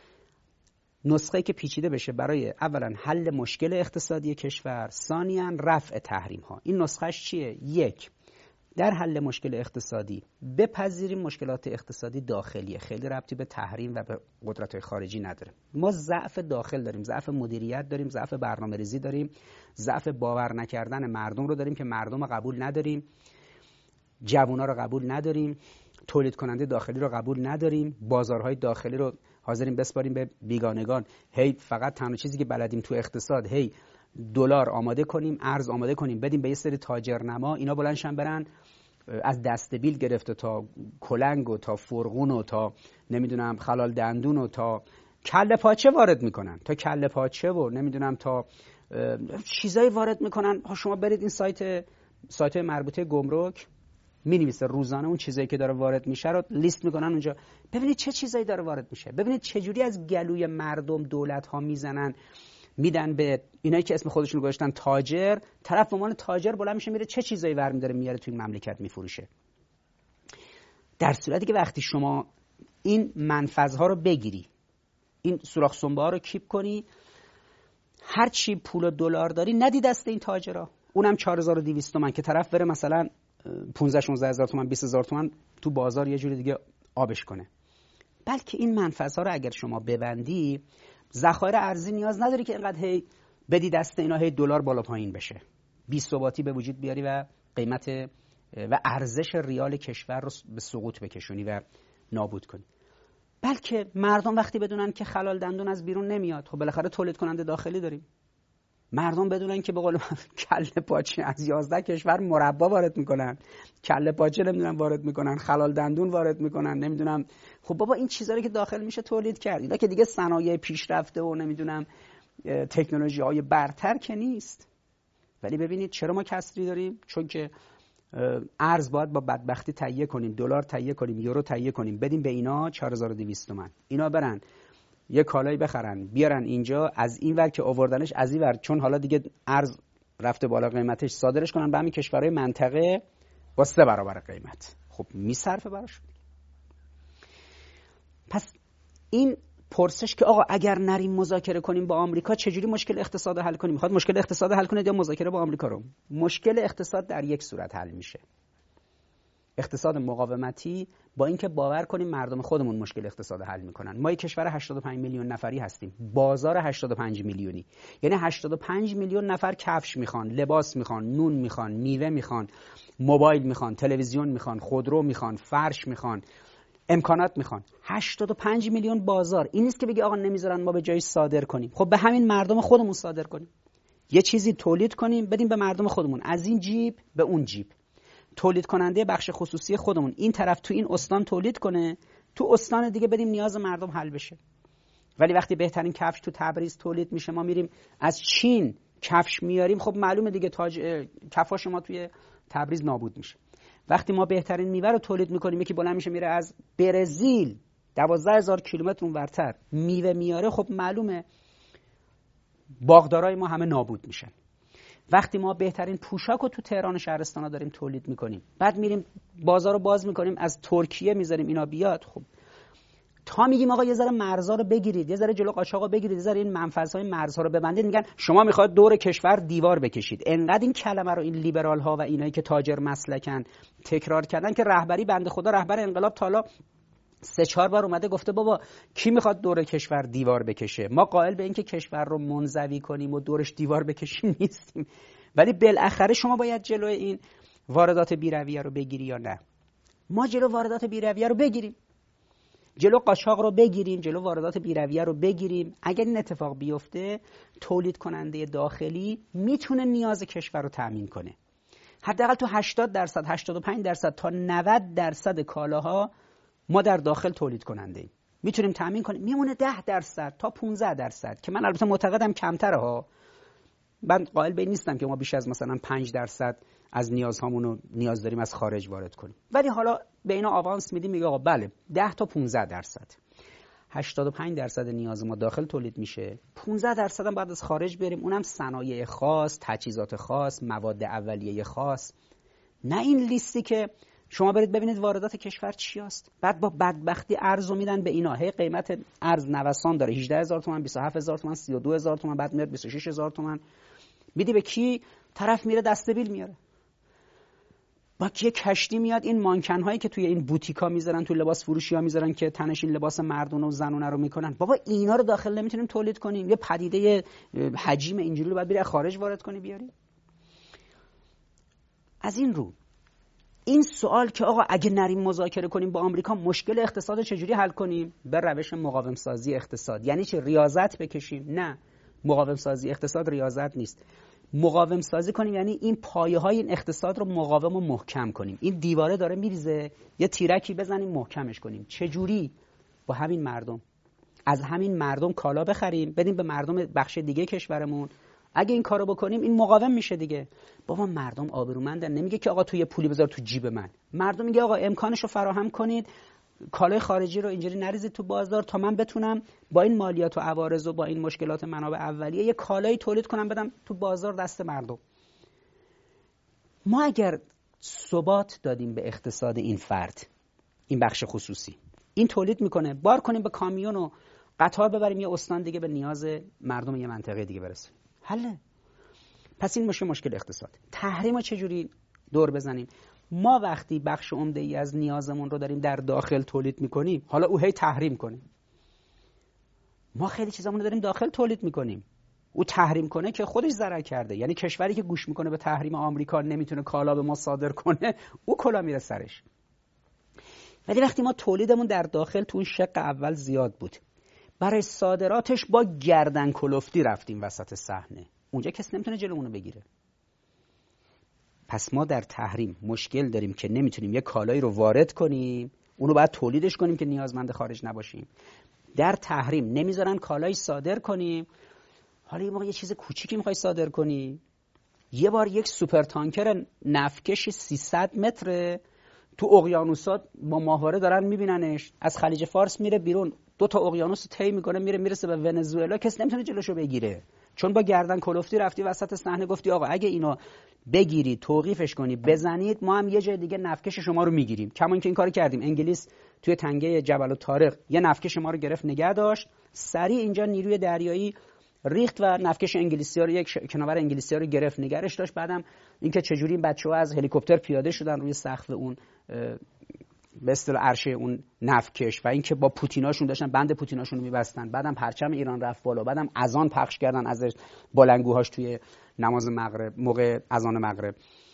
نسخه‌ای که پیچیده بشه برای اولا حل مشکل اقتصادی کشور، ثانیاً رفع تحریم ها. این نسخهش چیه؟ یک، در حل مشکل اقتصادی بپذیریم مشکلات اقتصادی داخلیه، خیلی ربطی به تحریم و به قدرت‌های خارجی نداره. ما ضعف داخل داریم، ضعف مدیریت داریم، ضعف برنامه‌ریزی داریم، ضعف باور نکردن مردم رو داریم که مردم رو قبول نداریم، جوونا رو قبول نداریم، تولید کننده داخلی رو قبول نداریم، بازارهای داخلی رو حاضرین بسپاریم به بیگانگان. هی فقط تنها چیزی که بلدیم تو اقتصاد هی دلار آماده کنیم، ارز آماده کنیم، بدیم به یه سری تاجرنما، اینا بلندشن برن از دستبیل گرفته تا کلنگ و تا فرغون و تا نمیدونم خلال دندون و تا کله پاچه وارد میکنن، تا کله پاچه و نمیدونم تا چیزایی وارد میکنن. شما برید این سایت مربوطه گمرک، می‌نویسه روزانه اون چیزایی که داره وارد میشه رو لیست میکنن اونجا. ببینید چه چیزایی داره وارد میشه، ببینید چه جوری از گلوی مردم دولت ها میزنن، میدن به اینایی که اسم خودشون رو گذاشتن تاجر. طرف به عنوان تاجر بلند میشه میره چه چیزایی برمی داره میاره توی مملکت میفروشه. در صورتی که وقتی شما این منفذها رو بگیری، این سوراخ سنبه ها رو کیپ کنی، هر چی پول و دلار داری ندی دست این تاجرها، اونم 4200 تومان که طرف بره مثلا 15 16000 تومان 20000 تومان تو بازار یه جوری دیگه آبش کنه. بلکه این منفذها رو اگر شما ببندی، ذخایر ارزی نیاز نداری که اینقدر هی بدی دست اینا، هی دلار بالا پایین بشه، بی‌ثباتی به وجود بیاری و قیمت و ارزش ریال کشور رو به سقوط بکشونی و نابود کنی. بلکه مردم وقتی بدونن که خلال دندون از بیرون نمیاد، خب بالاخره تولید کننده داخلی داریم، مردم بدونن که به قول من کله پاچه از 11 کشور مربا وارد میکنن، کله پاچه نمیدونم وارد میکنن، خلال دندون وارد میکنن، نمیدونم. خب بابا این چیزایی که داخل میشه تولید کرد، اینا که دیگه صنایع پیشرفته و نمیدونم تکنولوژی های برتر که نیست. ولی ببینید چرا ما کسری داریم؟ چون که ارز باید با بدبختی تهیه کنیم، دلار تهیه کنیم، یورو تهیه کنیم، بدیم به اینا 4200 تومان، اینا برن یه کالایی بخرن بیارن اینجا، از این ور که آوردنش از این ور، چون حالا دیگه ارز رفته بالا قیمتش، صادرش کنن به همین کشورهای منطقه با 3 برابر قیمت. خب میصرفه براشون. پس این پرسش که آقا اگر نریم مذاکره کنیم با آمریکا چجوری مشکل اقتصاد حل کنیم؟ میخواد مشکل اقتصاد حل کنه یا مذاکره با آمریکا رو؟ مشکل اقتصاد در یک صورت حل میشه، اقتصاد مقاومتی، با اینکه باور کنیم مردم خودمون مشکل اقتصاد حل میکنن. ما یک کشور 85 میلیون نفری هستیم، بازار 85 میلیونی، یعنی 85 میلیون نفر کفش میخوان، لباس میخوان، نون میخوان، میوه میخوان، موبایل میخوان، تلویزیون میخوان، خودرو میخوان، فرش میخوان، امکانات میخوان. 85 میلیون بازار. این نیست که بگی آقا نمیذارن ما به جای صادر کنیم. خب به همین مردم خودمون صادر کنیم، یه چیزی تولید کنیم بدیم به مردم خودمون، از این جیب به اون جیب. تولید کننده بخش خصوصی خودمون این طرف تو این استان تولید کنه، تو استان دیگه بدیم نیاز مردم حل بشه. ولی وقتی بهترین کفش تو تبریز تولید میشه، ما میریم از چین کفش میاریم، خب معلومه دیگه کفاش ما توی تبریز نابود میشه. وقتی ما بهترین میوه رو تولید میکنیم، یکی بلند میشه میره از برزیل 12000 کیلومتر اونورتر میوه میاره، خب معلومه باغدارای ما همه نابود میشن. وقتی ما بهترین پوشاک رو تو تهران و شهرستانا داریم تولید میکنیم، بعد میریم بازار رو باز میکنیم، از ترکیه میذاریم اینا بیاد، خب تا میگیم آقا یه ذره مرزها رو بگیرید، یه ذره جلو قاچاق رو بگیرید، یه ذره این منفذهای مرزها رو ببندید، میگن شما میخواد دور کشور دیوار بکشید. انقدر این کلمه رو این لیبرال ها و اینایی که تاجر مسلکن تکرار کردن که رهبری بنده خدا رهبر انقلاب تالا 3-4 بار اومده گفته بابا کی میخواد دور کشور دیوار بکشه؟ ما قائل به این که کشور رو منزوی کنیم و دورش دیوار بکشیم نیستیم، ولی بالاخره شما باید جلوی این واردات بی‌رویه رو بگیری یا نه؟ ما جلو واردات بی‌رویه رو بگیریم، جلو قاچاق رو بگیریم، جلو واردات بی‌رویه رو بگیریم. اگر این اتفاق بیفته، تولید کننده داخلی میتونه نیاز کشور رو تامین کنه. حداقل تو 80%، 85% تا 90% کالاها ما در داخل تولید کننده ایم، میتونیم تامین کنیم. میمونه 10% تا 15% که من البته معتقدم کمتره ها. من قائل به این نیستم که ما بیش از مثلا 5% از نیازهامون رو نیاز داریم از خارج وارد کنیم، ولی حالا به اینا آوانس میدیم، میگه آقا بله 10 تا 15%، 85% نیاز ما داخل تولید میشه، 15% هم بعد از خارج بریم، اونم صنایع خاص، تجهیزات خاص، مواد اولیه خاص. نه این لیستی که شما برید ببینید واردات کشور چی است، بعد با بدبختی ارز رو میدن به اینا، هی قیمت ارز نوسان داره، 18000 تومان، 27000 تومان، 32000 تومان، بعد میاد 26000 تومان. میدی به کی؟ طرف میره دسته‌بیل میاره، با یه کشتی میاد این مانکن هایی که توی این بوتیکا میذارن، توی لباس فروشی ها میذارن که تنش این لباس مردونه و زنونه رو میکنن. بابا اینا رو داخل نمیتونیم تولید کنیم؟ یه پدیده حجم اینجوری رو باید بری خارج وارد کنی بیاری؟ از این رو این سوال که آقا اگه نریم مذاکره کنیم با آمریکا مشکل اقتصاد چجوری حل کنیم؟ به روش مقاوم سازی اقتصاد. یعنی چه؟ ریاضت بکشیم؟ نه، مقاوم سازی اقتصاد ریاضت نیست. مقاوم سازی کنیم یعنی این پایه های این اقتصاد رو مقاوم و محکم کنیم. این دیواره داره میریزه، یه تیرکی بزنیم محکمش کنیم. چجوری؟ با همین مردم، از همین مردم کالا بخریم بدیم به مردم بخش دیگه کشورمون. اگه این کارو بکنیم این مقاوم میشه دیگه. بابا مردم آبرومندن، نمیگه که آقا تو یه پولی بذار تو جیب من، مردم میگه آقا امکانش رو فراهم کنید، کالای خارجی رو اینجوری نریزید تو بازار تا من بتونم با این مالیات و عوارض و با این مشکلات منابع اولیه یه کالایی تولید کنم بدم تو بازار دست مردم. ما اگر ثبات دادیم به اقتصاد این فرد، این بخش خصوصی این تولید میکنه، بار کنیم به کامیون و قطار ببریم یه استان دیگه به نیاز مردم یه منطقه دیگه برسیم، حله. پس این مشکل اقتصاد. تحریم رو چجوری دور بزنیم؟ ما وقتی بخش عمده ای از نیازمون رو داریم در داخل تولید میکنیم، حالا او هی تحریم کنیم. ما خیلی چیزامون رو داریم داخل تولید میکنیم، او تحریم کنه که خودش ضرر کرده. یعنی کشوری که گوش میکنه به تحریم آمریکا نمیتونه کالا به ما صادر کنه، او کلا میره سرش. ولی وقتی ما تولیدمون در داخل تو اون شق اول زیاد بود، برای صادراتش با گردن کلفتی رفتیم وسط صحنه. اونجا کسی نمیتونه جلومونو بگیره. پس ما در تحریم مشکل داریم که نمیتونیم یه کالایی رو وارد کنیم، اونو باید تولیدش کنیم که نیازمند خارج نباشیم. در تحریم نمیذارن کالایی صادر کنیم. حالا یه موقع یه چیز کوچیکی میخوای صادر کنی، یه بار یک سوپر تانکر نفتکش 300 متر تو اقیانوسات با ماهواره دارن میبیننش، از خلیج فارس میره بیرون، 2 تا اقیانوس طی میکنه میرسه به ونزوئلا، کسی نمیتونه جلوشو بگیره، چون با گردن کلفتی رفتی وسط صحنه گفتی آقا اگه اینو بگیری توقیفش کنی بزنید ما هم یه جای دیگه نفتکش شما رو میگیریم. کما اینکه این کارو کردیم. انگلیس توی تنگه جبل الطارق یه نفتکش ما رو گرفت نگه داشت، سریع اینجا نیروی دریایی ریخت و نفتکش انگلیسی‌ها رو، یک کناور انگلیسی‌ها رو گرفت نگرش داشت. بعدم اینکه چجوری این بچه‌ها از هلیکوپتر پیاده شدن روی سقف اون به اصطلاح عرشه اون نفتکش و اینکه با پوتیناشون داشتن بند پوتیناشون رو می‌بستن، بعدم پرچم ایران رفت بالا، بعدم اذان پخش کردن از بلندگوهاش توی نماز مغرب، موقع اذان مغرب.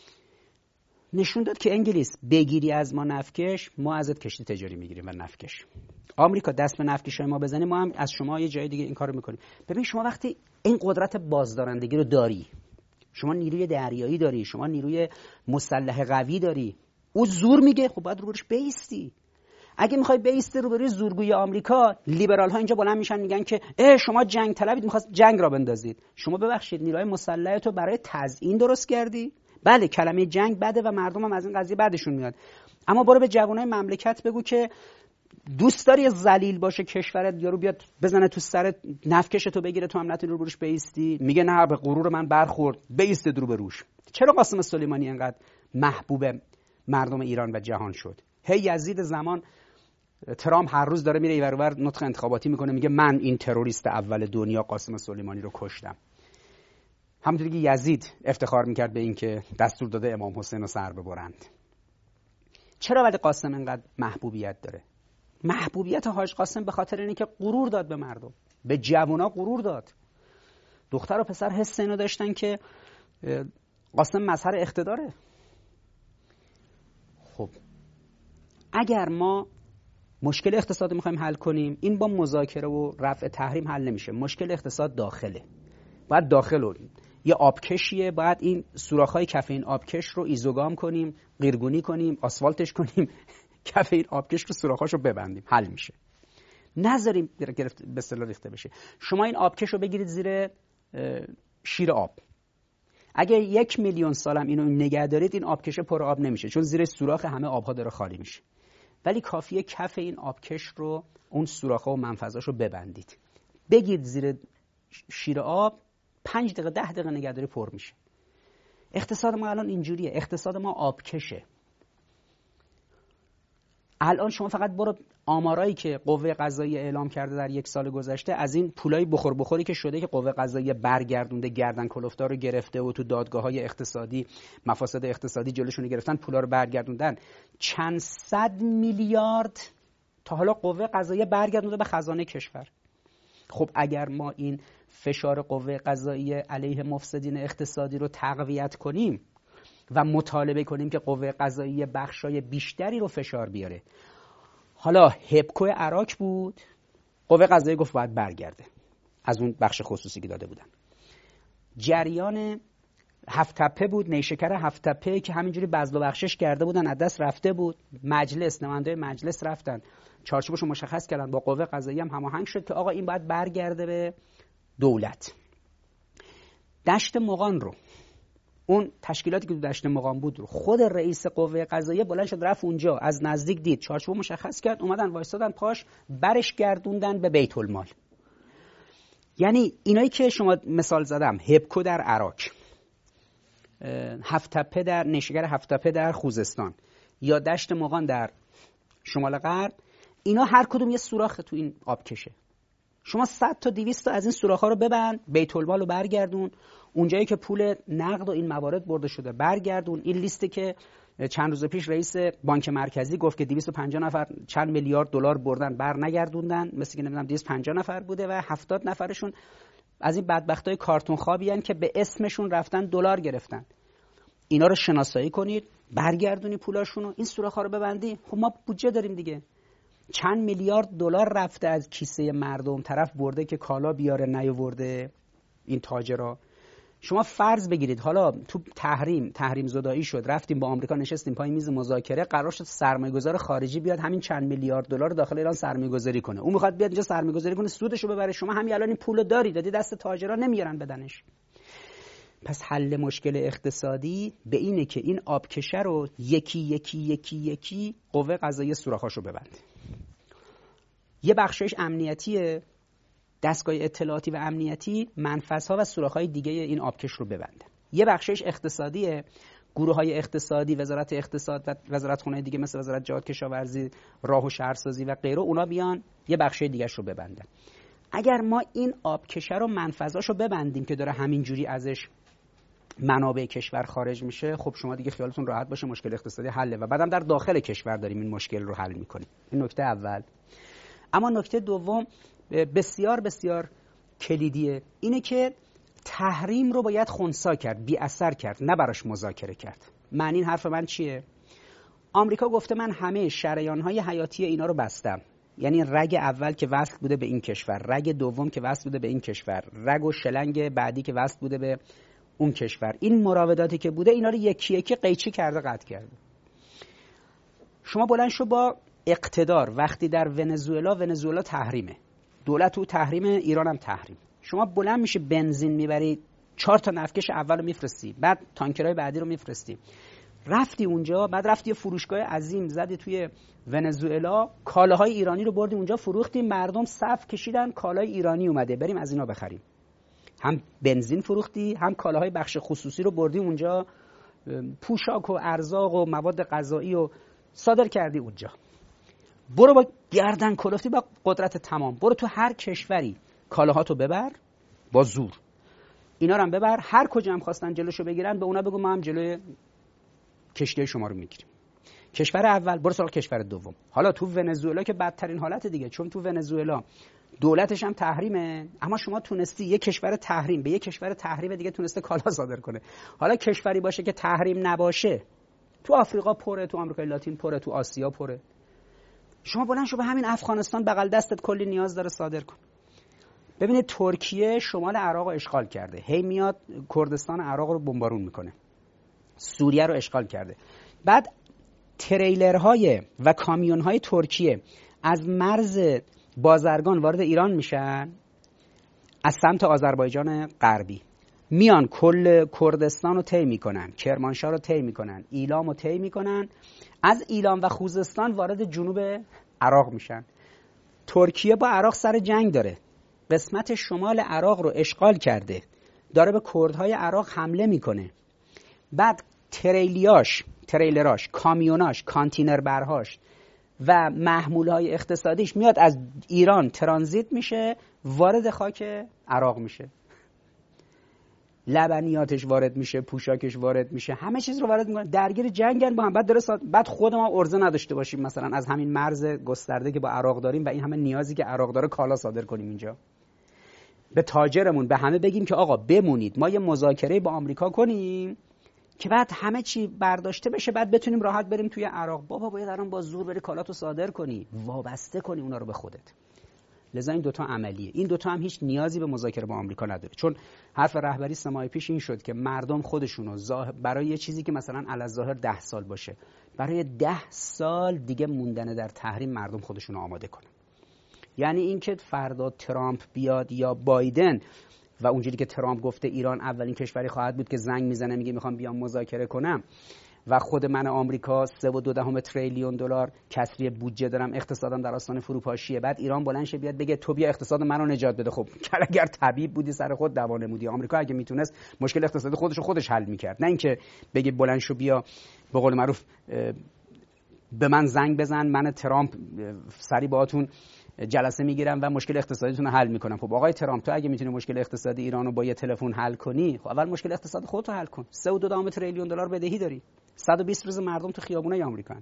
نشون داد که انگلیس بگیری از ما نفتکش، ما ازت کشتی تجاری میگیریم و نفتکش. آمریکا دست به نفتکشای ما بزنه، ما هم از شما یه جای دیگه این کارو میکنیم. ببین شما وقتی این قدرت بازدارندگی رو داری، شما نیروی دریایی داری، شما نیروی مسلح قوی داری، او زور میگه، خب باید روبروش بیستی. اگه میخوای بیستی روبروی زورگوی آمریکا، لیبرال ها اینجا بلند میشن میگن که شما جنگ طلبید، میخواست جنگ را بندازید. شما ببخشید نیروهای مسلح تو برای تزیین درست کردی؟ بله کلمه جنگ بده و مردم هم از این قضیه بعدشون میاد، اما برو به جوانای مملکت بگو که دوست داری ذلیل باشه کشورت، یارو بیاد بزنه تو سر نفتکش تو بگیره، تو هم نتونی رو بروش بیستی؟ میگه نه به غرور من برخورد، بیست رو بروش. چرا قاسم سلیمانی اینقدر محبوب مردم ایران و جهان شد؟ هی یزید زمان ترامپ هر روز داره میره اینور اونور نطق انتخاباتی میکنه، میگه من این تروریست اول دنیا قاسم سلیمانی رو کشتم. همونطوری که یزید افتخار میکرد به این که دستور داده امام حسین رو سر ببرند. چرا ولی قاسم اینقدر محبوبیت داره؟ محبوبیت حاج قاسم به خاطر اینه که غرور داد به مردم، به جوونا غرور داد. دختر و پسر حس اینو داشتن که قاسم مظهر اقتداره. خب اگر ما مشکل اقتصاد میخوایم حل کنیم، این با مذاکره و رفع تحریم حل نمیشه. مشکل اقتصاد داخله، باید داخل یه آبکشیه، باید این سوراخ‌های کف این آبکش رو ایزوگام کنیم، قیرگونی کنیم، آسفالتش کنیم، کف این آبکش رو سوراخ‌هاشو ببندیم، حل میشه. نذاریم به اصطلاح ریخته بشه. شما این آبکش رو بگیرید زیر شیر آب، اگه 1 میلیون سالم اینو نگه دارید این آبکش پر آب نمیشه، چون زیر سوراخ همه آبها داره خالی میشه. ولی کافیه کف این آبکش رو، اون سوراخ‌ها و منفذاشو ببندید، بگید زیر شیر آب، 5 دقیقه 10 دقیقه نگهداری پر میشه. اقتصاد ما الان اینجوریه، اقتصاد ما آبکشه. الان شما فقط برو آمارایی که قوه قضاییه اعلام کرده در 1 سال گذشته، از این پولای بخوری که شده که قوه قضاییه برگردونده، گردن کلفتار رو گرفته و تو دادگاه‌های اقتصادی مفاسد اقتصادی جلوشون گرفتن، پولا رو برگردوندن، چند صد میلیارد تا حالا قوه قضاییه برگردونده به خزانه کشور. خب اگر ما این فشار قوه قضاییه علیه مفسدین اقتصادی رو تقویت کنیم و مطالبه کنیم که قوه قضاییه بخشای بیشتری رو فشار بیاره، حالا هپکو عراق بود، قوه قضاییه گفت باید برگرده از اون بخش خصوصی که داده بودن. جریان هفت تپه بود، نیشکر هفت تپه که همینجوری بذل و بخشش کرده بودن، از دست رفته بود. مجلس، نماینده مجلس رفتن چارچوبشو مشخص کردن، با قوه قضاییه هم هماهنگ شد که آقا این باید برگرده به دولت. دشت مغان رو، اون تشکیلاتی که تو دشت مغان بود رو، خود رئیس قوه قضاییه بلند شد رفت اونجا، از نزدیک دید، چارچوب مشخص کرد، اومدن وایسادن پاش، برش گردوندن به بیت المال. یعنی اینایی که شما مثال زدم، هپکو در عراق، هفت تپه در نیشکر هفت تپه در خوزستان، یا دشت مغان در شمال غرب، اینا هر کدوم یه سوراخ تو این آبکشه. شما 100 تا 200 تا از این سوراخ‌ها رو ببند، بیت المال رو برگردون، اونجایی که پول نقد و این موارد برده شده برگردون. این لیستی که چند روز پیش رئیس بانک مرکزی گفت که 250 نفر چند میلیارد دلار بردن بر نگردوندن، مثل که نمیدونم 250 نفر بوده و 70 نفرشون از این بدبختای کارتون خوابی ان که به اسمشون رفتن دلار گرفتن. اینا رو شناسایی کنید، برگردونی پولاشونو، این سوراخ‌ها رو ببندی. خب ما بودجه داریم دیگه، چند میلیارد دلار رفته از کیسه مردم، طرف برده که کالا بیاره نیاورده این تاجرا. شما فرض بگیرید حالا تو تحریم زدایی شد، رفتیم با آمریکا نشستیم پای میز مذاکره، قرار شد سرمایه‌گذار خارجی بیاد همین چند میلیارد دلار داخل ایران سرمایه‌گذاری کنه. اون میخواد بیاد اینجا سرمایه‌گذاری کنه، سودشو ببره. شما همین الان این پولو دادی دست تاجرا، نمیارن بدنش. پس حل مشکل اقتصادی به اینه که این آبکشه رو یکی قوه قضاییه سوراخاشو ببنده. یه بخشش امنیتیه، دستگاه اطلاعاتی و امنیتی منفذها و سوراخ‌های دیگه این آبکش رو ببنده. یه بخشش اقتصادیه، گروه‌های اقتصادی، وزارت اقتصاد و وزارتخونه‌های دیگه مثل وزارت جهاد کشاورزی، راه و شهرسازی و غیره، اونا بیان یه بخش دیگه‌ش رو ببندن. اگر ما این آبکشه رو منفذاشو ببندیم که داره همینجوری ازش منابع کشور خارج میشه، خب شما دیگه خیالتون راحت باشه مشکل اقتصادی حله و بعدم در داخل کشور داریم این مشکل رو حل می‌کنیم. این نکته اول. اما نکته دوم بسیار بسیار کلیدیه، اینه که تحریم رو باید خنثی کرد، بی اثر کرد، نه براش مذاکره کرد. معنی این حرف من چیه؟ آمریکا گفته من همه شریان‌های حیاتی اینا رو بستم، یعنی رگ اول که وصل بوده به این کشور، رگ دوم که وصل بوده به این کشور، رگ و شلنگ بعدی که وصل بوده به اون کشور، این مراوداتی که بوده اینا رو یکی یکی قیچی کرده، قطع کرده. شما بلند شو با اقتدار، وقتی در ونزوئلا تحریمه، دولت او تحریم، ایران هم تحریم، شما بلند میشه بنزین میبری 4 تا نفتکش اولو میفرستی، بعد تانکرهای بعدی رو میفرستی، رفتی اونجا، بعد رفتی یه فروشگاه عظیم زدی توی ونزوئلا، کالاهای ایرانی رو بردی اونجا فروختی، مردم صف کشیدن کالای ایرانی اومده بریم از اینا بخریم. هم بنزین فروختی، هم کالاهای بخش خصوصی رو بردی اونجا، پوشاک و ارزاق و مواد غذایی رو صادر کردی اونجا. برو با گردن کلفتی، با قدرت تمام، برو تو هر کشوری کالاهاتو ببر با زور، اینا رو هم ببر، هر کجا هم خواستن جلوشو بگیرن به اونا بگو ما هم جلوی کشتی شما رو میگیریم. کشور اول برو سراغ کشور دوم. حالا تو ونزوئلا که بدترین حالت دیگه، چون تو ونزوئلا دولتش هم تحریمه، اما شما تونستی یه کشور تحریم به یه کشور تحریم دیگه تونسته کالا صادر کنه. حالا کشوری باشه که تحریم نباشه، تو آفریقا پره، تو آمریکای لاتین پره، تو آسیا پره، شما بلند شو به همین افغانستان بغل دستت کلی نیاز داره صادر کن. ببینید ترکیه شمال عراق رو اشغال کرده، هی میاد کردستان عراق رو بمبارون میکنه، سوریه رو اشغال کرده، بعد تریلرهای و کامیونهای ترکیه از مرز بازرگان وارد ایران میشن، از سمت آذربایجان غربی میان کل کردستان رو طی میکنن، کرمانشاه رو طی میکنن، ایلام رو طی میکنن، از ایلام و خوزستان وارد جنوب عراق میشن. ترکیه با عراق سر جنگ داره، قسمت شمال عراق رو اشغال کرده، داره به کردهای عراق حمله میکنه، بعد تریلراش، کامیوناش، کانتینر برهاش و محمولهای اقتصادیش میاد از ایران ترانزیت میشه، وارد خاک عراق میشه، لبنیاتش وارد میشه، پوشاکش وارد میشه، همه چیز رو وارد میکنه، درگیر جنگن با هم. بعد خود ما ارزه نداشته باشیم مثلا از همین مرز گسترده که با عراق داریم و این همه نیازی که عراق داره کالا صادر کنیم اینجا، به تاجرمون به همه بگیم که آقا بمونید، ما یه مذاکره با آمریکا کنیم که بعد همه چی برداشته بشه، بعد بتونیم راحت بریم توی عراق. بابا باید الان با زور بری کالاتو صادر کنی، وابسته کنی اونا رو به خودت. لذا این دوتا عملیه. این دوتا هم هیچ نیازی به مذاکره با آمریکا نداره، چون حرف رهبری 3 ماه پیش این شد که مردم خودشونو برای یه چیزی که مثلا علی‌الظاهر 10 سال باشه، برای 10 سال دیگه موندن در تحریم مردم خودشونو آماده کنن. یعنی اینکه فردا ترامپ بیاد یا بایدن و اونجوری که ترامپ گفته ایران اولین کشوری خواهد بود که زنگ میزنه میگه میخوام بیام مذاکره کنم و خود من آمریکا 3.2 تریلیون دلار کسری بودجه دارم، اقتصادم در آستانه فروپاشیه، بعد ایران بلند شه بیاد بگه تو بیا اقتصاد منو نجات بده. خب اگر طبیب بودی سر خود دوا نمودی. آمریکا اگه میتونست مشکل اقتصادی خودش حل میکرد، نه اینکه بگه بلند شو بیا به قول معروف به من زنگ بزن، من ترامپ سری باهاتون جلسه میگیرم و مشکل اقتصادیتون رو حل میکنم. خب آقای ترامپ تو اگه میتونی مشکل اقتصادی ایران رو با یه تلفن حل کنی، خب اول مشکل اقتصاد خودت رو حل کن. 3.2 تریلیون دلار بدهی داری، 120 روز مردم تو خیابونای آمریکا.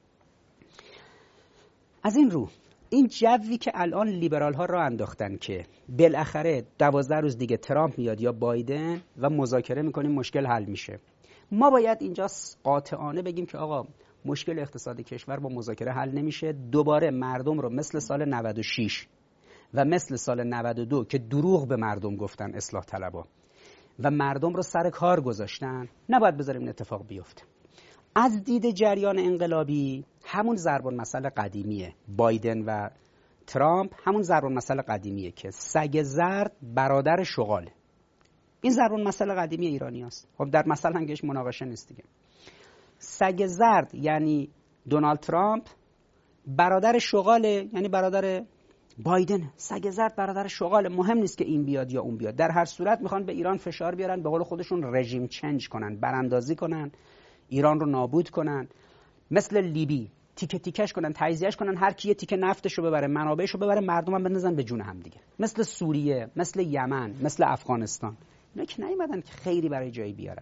از این رو این جوی که الان لیبرال ها راه انداختن که بالاخره 12 روز دیگه ترامپ میاد یا بایدن و مذاکره میکنیم مشکل حل میشه، ما باید اینجا قاطعانه بگیم که آقا مشکل اقتصادی کشور با مذاکره حل نمیشه. دوباره مردم رو مثل سال 96 و مثل سال 92 که دروغ به مردم گفتن اصلاح طلبا و mردم رو سر کار گذاشتن، نباید بذاریم این اتفاق بیفته. از دید جریان انقلابی همون ضرب المثل قدیمیه، بایدن و ترامپ همون ضرب المثل قدیمیه که سگ زرد برادر شغاله. این ضرب المثل قدیمی ایرانی است. خب در مثل هنگش مناقشه نیست دیگه. سگ زرد یعنی دونالد ترامپ، برادر شغاله یعنی برادر بایدن. سگ زرد برادر شغاله، مهم نیست که این بیاد یا اون بیاد. در هر صورت میخوان به ایران فشار بیارن، به قول خودشون رژیم چنج کنن، براندازی کنن، ایران رو نابود کنن، مثل لیبی تیکه تیکش کنن، تجزیهش کنن، هر کی یه تیکه نفتشو ببره، منابعشو ببره، مردمم بندازن به جون هم دیگه. مثل سوریه، مثل یمن، مثل افغانستان. اینا که نیومدن که خیری برای جایی بیارن.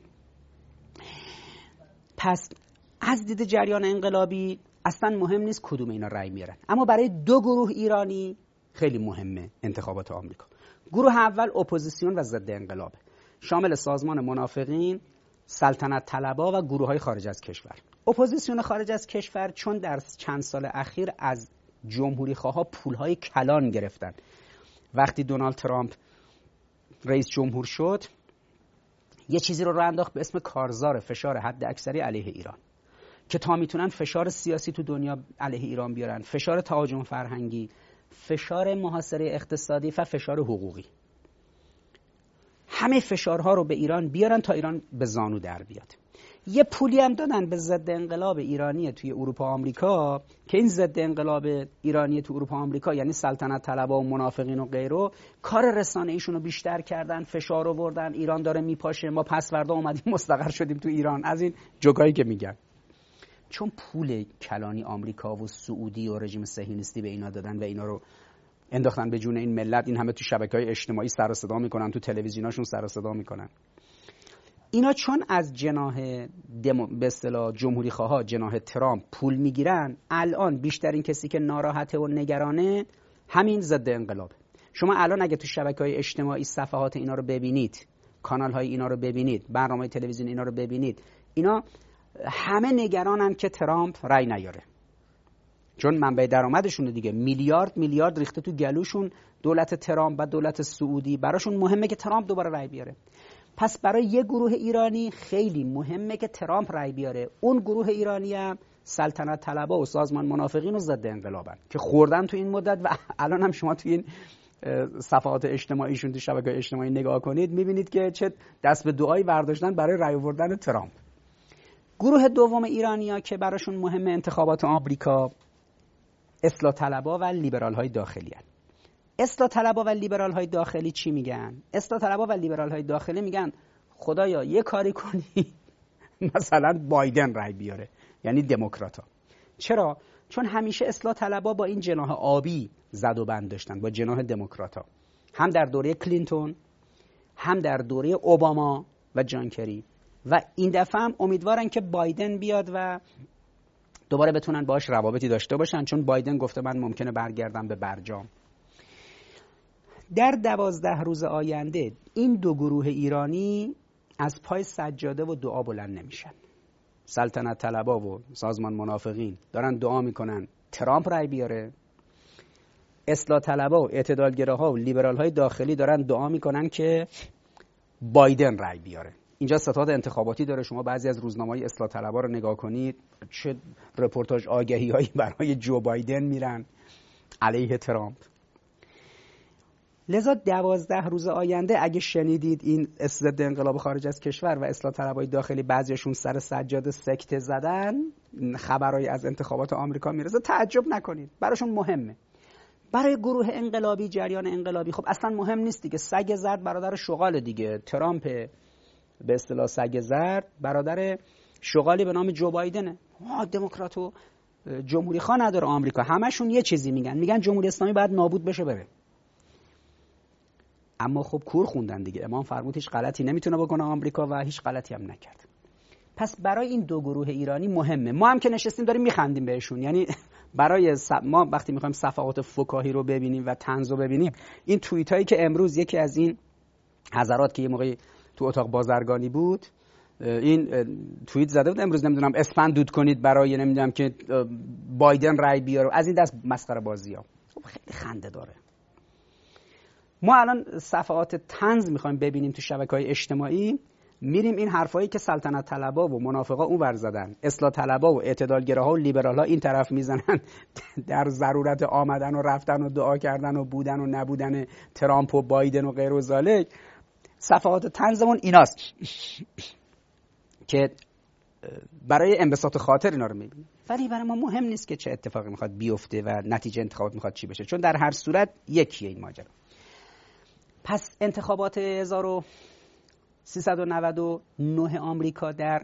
پس از دید جریان انقلابی اصلا مهم نیست کدوم اینا رأی میارن، اما برای دو گروه ایرانی خیلی مهمه انتخابات آمریکا. گروه اول اپوزیسیون و ضد انقلاب، شامل سازمان منافقین، سلطنت طلبا و گروه‌های خارج از کشور. اپوزیسیون خارج از کشور چون در چند سال اخیر از جمهوری خواها پولهای کلان گرفتن. وقتی دونالد ترامپ رئیس جمهور شد، یه چیزی رو انداخت به اسم کارزار فشار حد اکثری علیه ایران که تا میتونن فشار سیاسی تو دنیا علیه ایران بیارن، فشار تهاجم فرهنگی، فشار محاصره اقتصادی و فشار حقوقی. همه فشارها رو به ایران بیارن تا ایران به زانو در بیاد. یه پولی هم دادن به ضد انقلاب ایرانی توی اروپا و آمریکا که این ضد انقلاب ایرانی تو اروپا و آمریکا یعنی سلطنت طلبا و منافقین و غیره کار رسانه ایشون رو بیشتر کردن، فشار آوردن، ایران داره میپاشه، ما پس فردا اومدیم مستقر شدیم تو ایران، از این جوکایی که میگن. چون پول کلانی آمریکا و سعودی و رژیم صهیونیستی به اینا دادن و اینا رو انداختن به جون این ملت، این همه تو شبکه‌های اجتماعی سر و صدا میکنن، تو تلویزیوناشون سر و صدا میکنن. اینا چون از جناح به اصطلاح جمهوری خواها، جناح ترامپ پول میگیرن، الان بیشترین کسی که ناراحته و نگرانه همین ضد انقلاب. شما الان اگه تو شبکه‌های اجتماعی صفحات اینا رو ببینید، کانال‌های اینا رو ببینید، برنامه تلویزیون اینا رو ببینید، اینا همه نگرانن که ترامپ رأی نیاره. چون منبع درآمدشون دیگه میلیارد ریخته تو گلوشون دولت ترامپ و دولت سعودی، براشون مهمه که ترامپ دوباره رأی بیاره. پس برای یه گروه ایرانی خیلی مهمه که ترامپ رأی بیاره. اون گروه ایرانی هم سلطنت طلبا و سازمان منافقین و ضد انقلابن که خوردن تو این مدت و الان هم شما تو این صفحات اجتماعیشون تو شبکه‌های اجتماعی نگاه کنید میبینید که چه دست به دعایی برداشتن برای رأی آوردن ترامپ. گروه دوم ایرانی‌ها که براشون مهمه انتخابات آمریکا، اصلاح طلبا و لیبرال های داخلی هستند. اصلاح طلبا و لیبرال های داخلی چی میگن؟ اصلاح طلبا و لیبرال های داخلی میگن خدایا یه کاری کنی مثلا بایدن رای بیاره، یعنی دموکرات‌ها. چرا؟ چون همیشه اصلاح طلبا با این جناح آبی زد و بند داشتن، با جناح دموکرات‌ها، هم در دوره کلینتون، هم در دوره اوباما و جان کری، و این دفعه هم امیدوارن که بایدن بیاد و دوباره بتونن باهاش روابطی داشته باشن، چون بایدن گفته من ممکنه برگردم به برجام. در 12 روز آینده این دو گروه ایرانی از پای سجاده و دعا بلند نمیشن. سلطنت طلبا و سازمان منافقین دارن دعا میکنن ترامپ رای بیاره، اصلاح طلبا و اعتدالگراها و لیبرال های داخلی دارن دعا میکنن که بایدن رای بیاره. اینجا ستاد انتخاباتی داره، شما بعضی از روزنامه‌های اصلاح طلبا رو نگاه کنید، چه رپورتاج آگهی‌هایی برای جو بایدن میرن علیه ترامپ. لذا 12 روز آینده اگه شنیدید این ضد انقلاب خارج از کشور و اصلاح طلبای داخلی بعضیشون سر سجاده سکته زدن، خبرایی از انتخابات آمریکا میرسه، تعجب نکنید، براشون مهمه. برای گروه انقلابی، جریان انقلابی، خب اصلا مهم نیست دیگه، سگ زرد برادر شغال دیگه، ترامپ به اصطلاح سگ زرد برادر شغالی به نام جو بایدنه. دموکرات و جمهوری خواه نداره آمریکا، همشون یه چیزی میگن جمهوری اسلامی باید نابود بشه بره. اما خب کور خوندن دیگه، امام فرمود هیچ غلطی نمیتونه بکنه آمریکا و هیچ غلطی هم نکرد. پس برای این دو گروه ایرانی مهمه. ما هم که نشستیم داریم میخندیم بهشون، یعنی برای ما وقتی میخوایم صفحات فکاهی رو ببینیم و طنز رو ببینیم، این توییت هایی که امروز یکی از این حضرات که یه موقعی تو اتاق بازرگانی بود این توییت زده بود امروز، نمیدونم اسفند دود کنید برای نمیدونم که بایدن رای بیاره، از این دست مسخره بازی‌ها. خب خیلی خنده داره. ما الان صفحات طنز میخوایم ببینیم تو شبکه‌های اجتماعی، میریم این حرفایی که سلطنت طلبا و منافقا اون ور زدن، اصلاح طلبا و اعتدالگراها و لیبرال‌ها این طرف میزنن در ضرورت آمدن و رفتن و دعا کردن و بودن و نبودن ترامپ و بایدن و غیر و ذالک. صفحات طنزمون ایناست که برای انبساط خاطر اینا رو میبینیم، ولی برای ما مهم نیست که چه اتفاقی میخواد بیفته و نتیجه انتخابات میخواد چی بشه، چون در هر صورت یکیه این ماجرا. پس انتخابات 1399 آمریکا در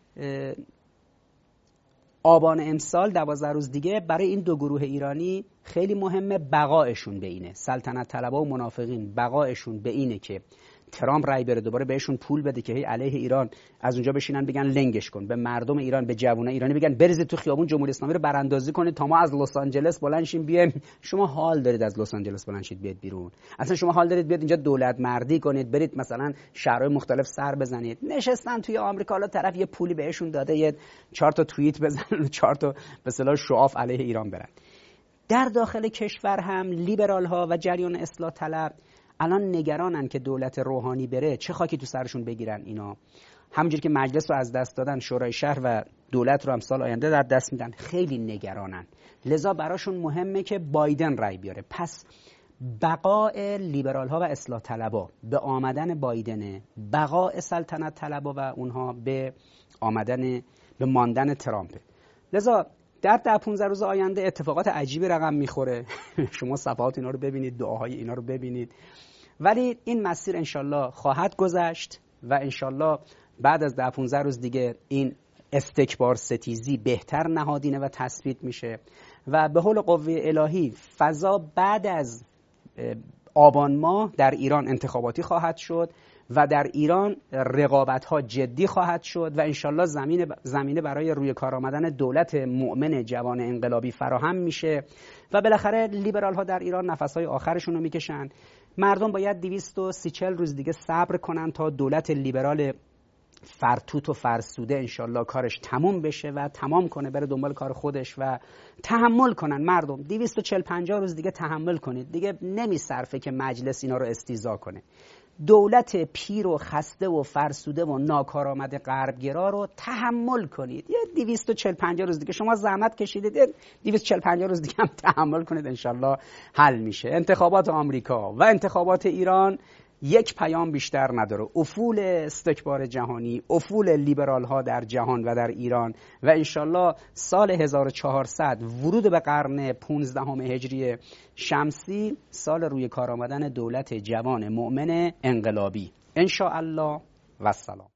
آبان امسال 12 روز دیگه برای این دو گروه ایرانی خیلی مهمه. بقایشون به اینه، سلطنت طلبا و منافقین بقایشون به اینه که ترامپ رای بره، دوباره بهشون پول بده که هی علیه ایران از اونجا بشینن بگن لنگش کن، به مردم ایران، به جوانای ایرانی بگن بریزید تو خیابون جمهوری اسلامی رو براندازی کنید تا ما از لس آنجلس بلند شیم بیایم. شما حال دارید از لس آنجلس بلند شید بیاد بیرون؟ اصلا شما حال دارید بیاد اینجا دولت مردی کنید، برید مثلا شهرهای مختلف سر بزنید؟ نشستن توی آمریکا، حالا طرف یه پولی بهشون داده، یه 4 تا توییت بزنن و 4 تا به اصطلاح شعاف علیه ایران برن. در داخل کشور هم لیبرال ها و جریان اصلاح طلب الان نگرانن که دولت روحانی بره چه خاکی تو سرشون بگیرن. اینا همونجوری که مجلس رو از دست دادن، شورای شهر و دولت رو هم سال آینده در دست میدن، خیلی نگرانن. لذا براشون مهمه که بایدن رای بیاره. پس بقاء لیبرال ها و اصلاح طلبا به آمدن بایدنه، بقاء سلطنت طلبا و اونها به ماندن ترامپ. لذا در 15 روز آینده اتفاقات عجیبی رقم میخوره. شما صفحات اینا رو ببینید، دعاهای اینا رو ببینید، ولی این مسیر انشالله خواهد گذشت و انشالله بعد از 15 روز دیگه این استکبار ستیزی بهتر نهادینه و تثبیت میشه و به حول قوه الهی فضا بعد از آبان ماه در ایران انتخاباتی خواهد شد و در ایران رقابت‌ها جدی خواهد شد و انشالله زمینه برای روی کار آمدن دولت مؤمن جوان انقلابی فراهم میشه و بالاخره لیبرال ها در ایران نفس‌های آخرشون رو میکشن. مردم باید 230 روز دیگه صبر کنن تا دولت لیبرال فرتوت و فرسوده انشالله کارش تموم بشه و تمام کنه، بره دنبال کار خودش و تحمل کنن. مردم 240-50 روز دیگه تحمل کنید، دیگه نمیصرفه که مجلس اینا رو استیضاح کنه. دولت پیر و خسته و فرسوده و ناکارآمد غربگرا رو تحمل کنید. یه 240-50 روز دیگه شما زحمت کشیدید، 240-50 روز دیگه هم تحمل کنید، انشالله حل میشه. انتخابات آمریکا و انتخابات ایران یک پیام بیشتر نداره: افول استکبار جهانی، افول لیبرال ها در جهان و در ایران و انشالله سال 1400 ورود به قرن 15 هجری شمسی، سال روی کار آمدن دولت جوان مؤمن انقلابی. انشاءالله و السلام.